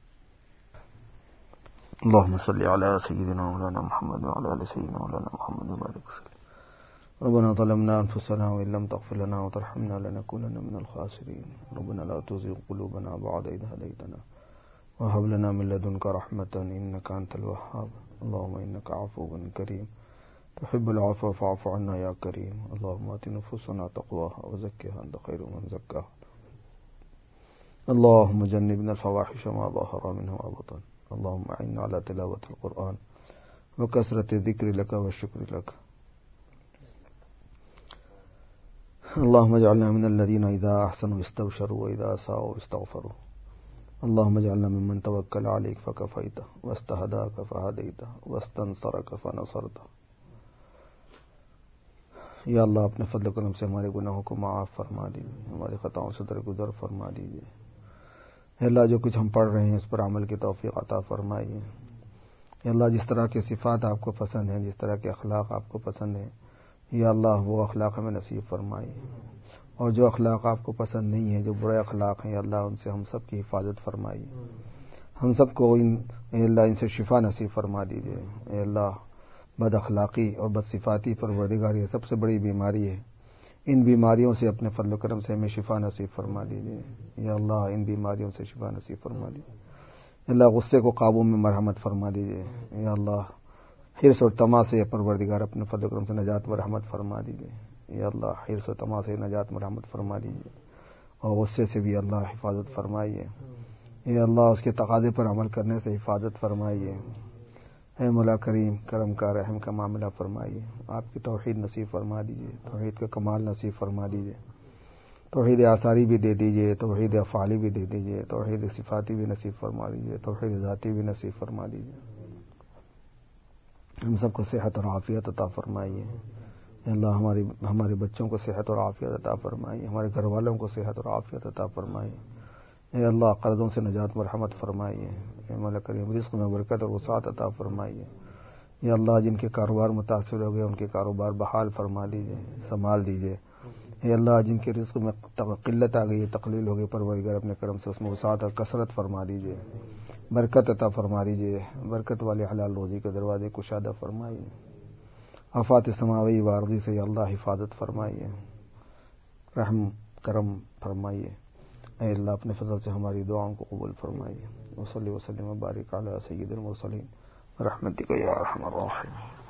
Speaker 1: اللهم صل على سيدنا مولانا محمد وعلى ال سيدنا مولانا محمد وبارك وسلم. ربنا ظلمنا انفسنا وان لم تغفر لنا وترحمنا لنكونن من الخاسرين. ربنا لا تزغ قلوبنا بعد إذ هديتنا وهب لنا من لدنك رحمة انك انت الوهاب. اللهم انك عفو كريم تحب العفو فاعف عنا يا كريم. اللهم آت نفوسنا تقواها وزكها انت خير من زكاها. اللهم جنبنا الفواحش ما ظهر منها وبطن. اللهم اعنا على تلاوة القرآن وكثرة الذكر لك والشكر لك. اللهم اجعلنا من الذين إذا أحسنوا استبشروا وإذا أساءوا استغفروا. اللهم اجعلنا ممن توكل عليك فكفيته واستهداك فهديته واستنصرك فنصرته. یا اللہ اپنے فضل و کرم سے ہمارے گناہوں کو معاف فرما دیجیے، ہماری خطاؤں سے درگزر فرما دیجیے. اے اللہ جو کچھ ہم پڑھ رہے ہیں اس پر عمل کی توفیق عطا فرمائیے. اے اللہ جس طرح کے صفات آپ کو پسند ہیں، جس طرح کے اخلاق آپ کو پسند ہیں، یا اللہ وہ اخلاق ہمیں نصیب فرمائیے. اور جو اخلاق آپ کو پسند نہیں ہیں، جو برے اخلاق ہیں، یا اللہ ان سے ہم سب کی حفاظت فرمائیے. ہم سب کو ان اے اللہ ان سے شفا نصیب فرما دیجیے. اے اللہ بد اخلاقی اور بد صفاتی پروردگاری سب سے بڑی بیماری ہے. ان بیماریوں سے اپنے فضل و کرم سے ہمیں شفا نصیب فرما دیجیے. یا اللہ ان بیماریوں سے شفا نصیب فرما دیجیے. اللہ غصے کو قابو میں مرحمت فرما دیجیے. یا اللہ حرص اور طمع سے پروردگار اپنے فضل و کرم سے نجات و رحمت فرما دیجیے. یا اللہ حرص و طمع سے نجات و رحمت فرما دیجیے، اور غصے سے بھی اللہ حفاظت فرمائیے. یا اللہ اس کے تقاضے پر عمل کرنے سے حفاظت فرمائیے. اے مولا کریم کرم کا رحم کا معاملہ فرمائیے. آپ کی توحید نصیب فرما دیجیے، توحید کا کمال نصیب فرما دیجیے. توحید آثاری بھی دے دیجیے، توحید افعالی بھی دے دیجیے، توحید صفاتی بھی نصیب فرما دیجیے، توحید ذاتی بھی نصیب فرما دیجیے. ہم سب کو صحت اور عافیت عطا فرمائیے. اے اللہ ہماری ہمارے بچوں کو صحت اور عافیت عطا فرمائیے، ہمارے گھر والوں کو صحت اور عافیت عطا فرمائیے. اے اللہ قرضوں سے نجات مرحمت فرمائیے. اے مولا کریم رزق میں برکت اور وسعت عطا فرمائیے. یا اللہ جن کے کاروبار متاثر ہو گئے ان کے کاروبار بحال فرما دیجیے، سنبھال دیجیے. اے اللہ جن کے رزق میں قلت آ گئی، تقلیل ہو گئی، پروردگار اپنے کرم سے اس میں وسعت اور کثرت فرما دیجیے، برکت عطا فرما دیجیے. برکت والے حلال روزی کے دروازے کشادہ فرمائیے. آفات سماوی و ارضی سے یا اللہ حفاظت فرمائیے، رحم کرم فرمائیے. اے اللہ اپنے فضل سے ہماری دعاؤں کو قبول فرمائیے. وصلی وسلم وبارک علی سید المرسلین برحمتک یا ارحم الراحمین.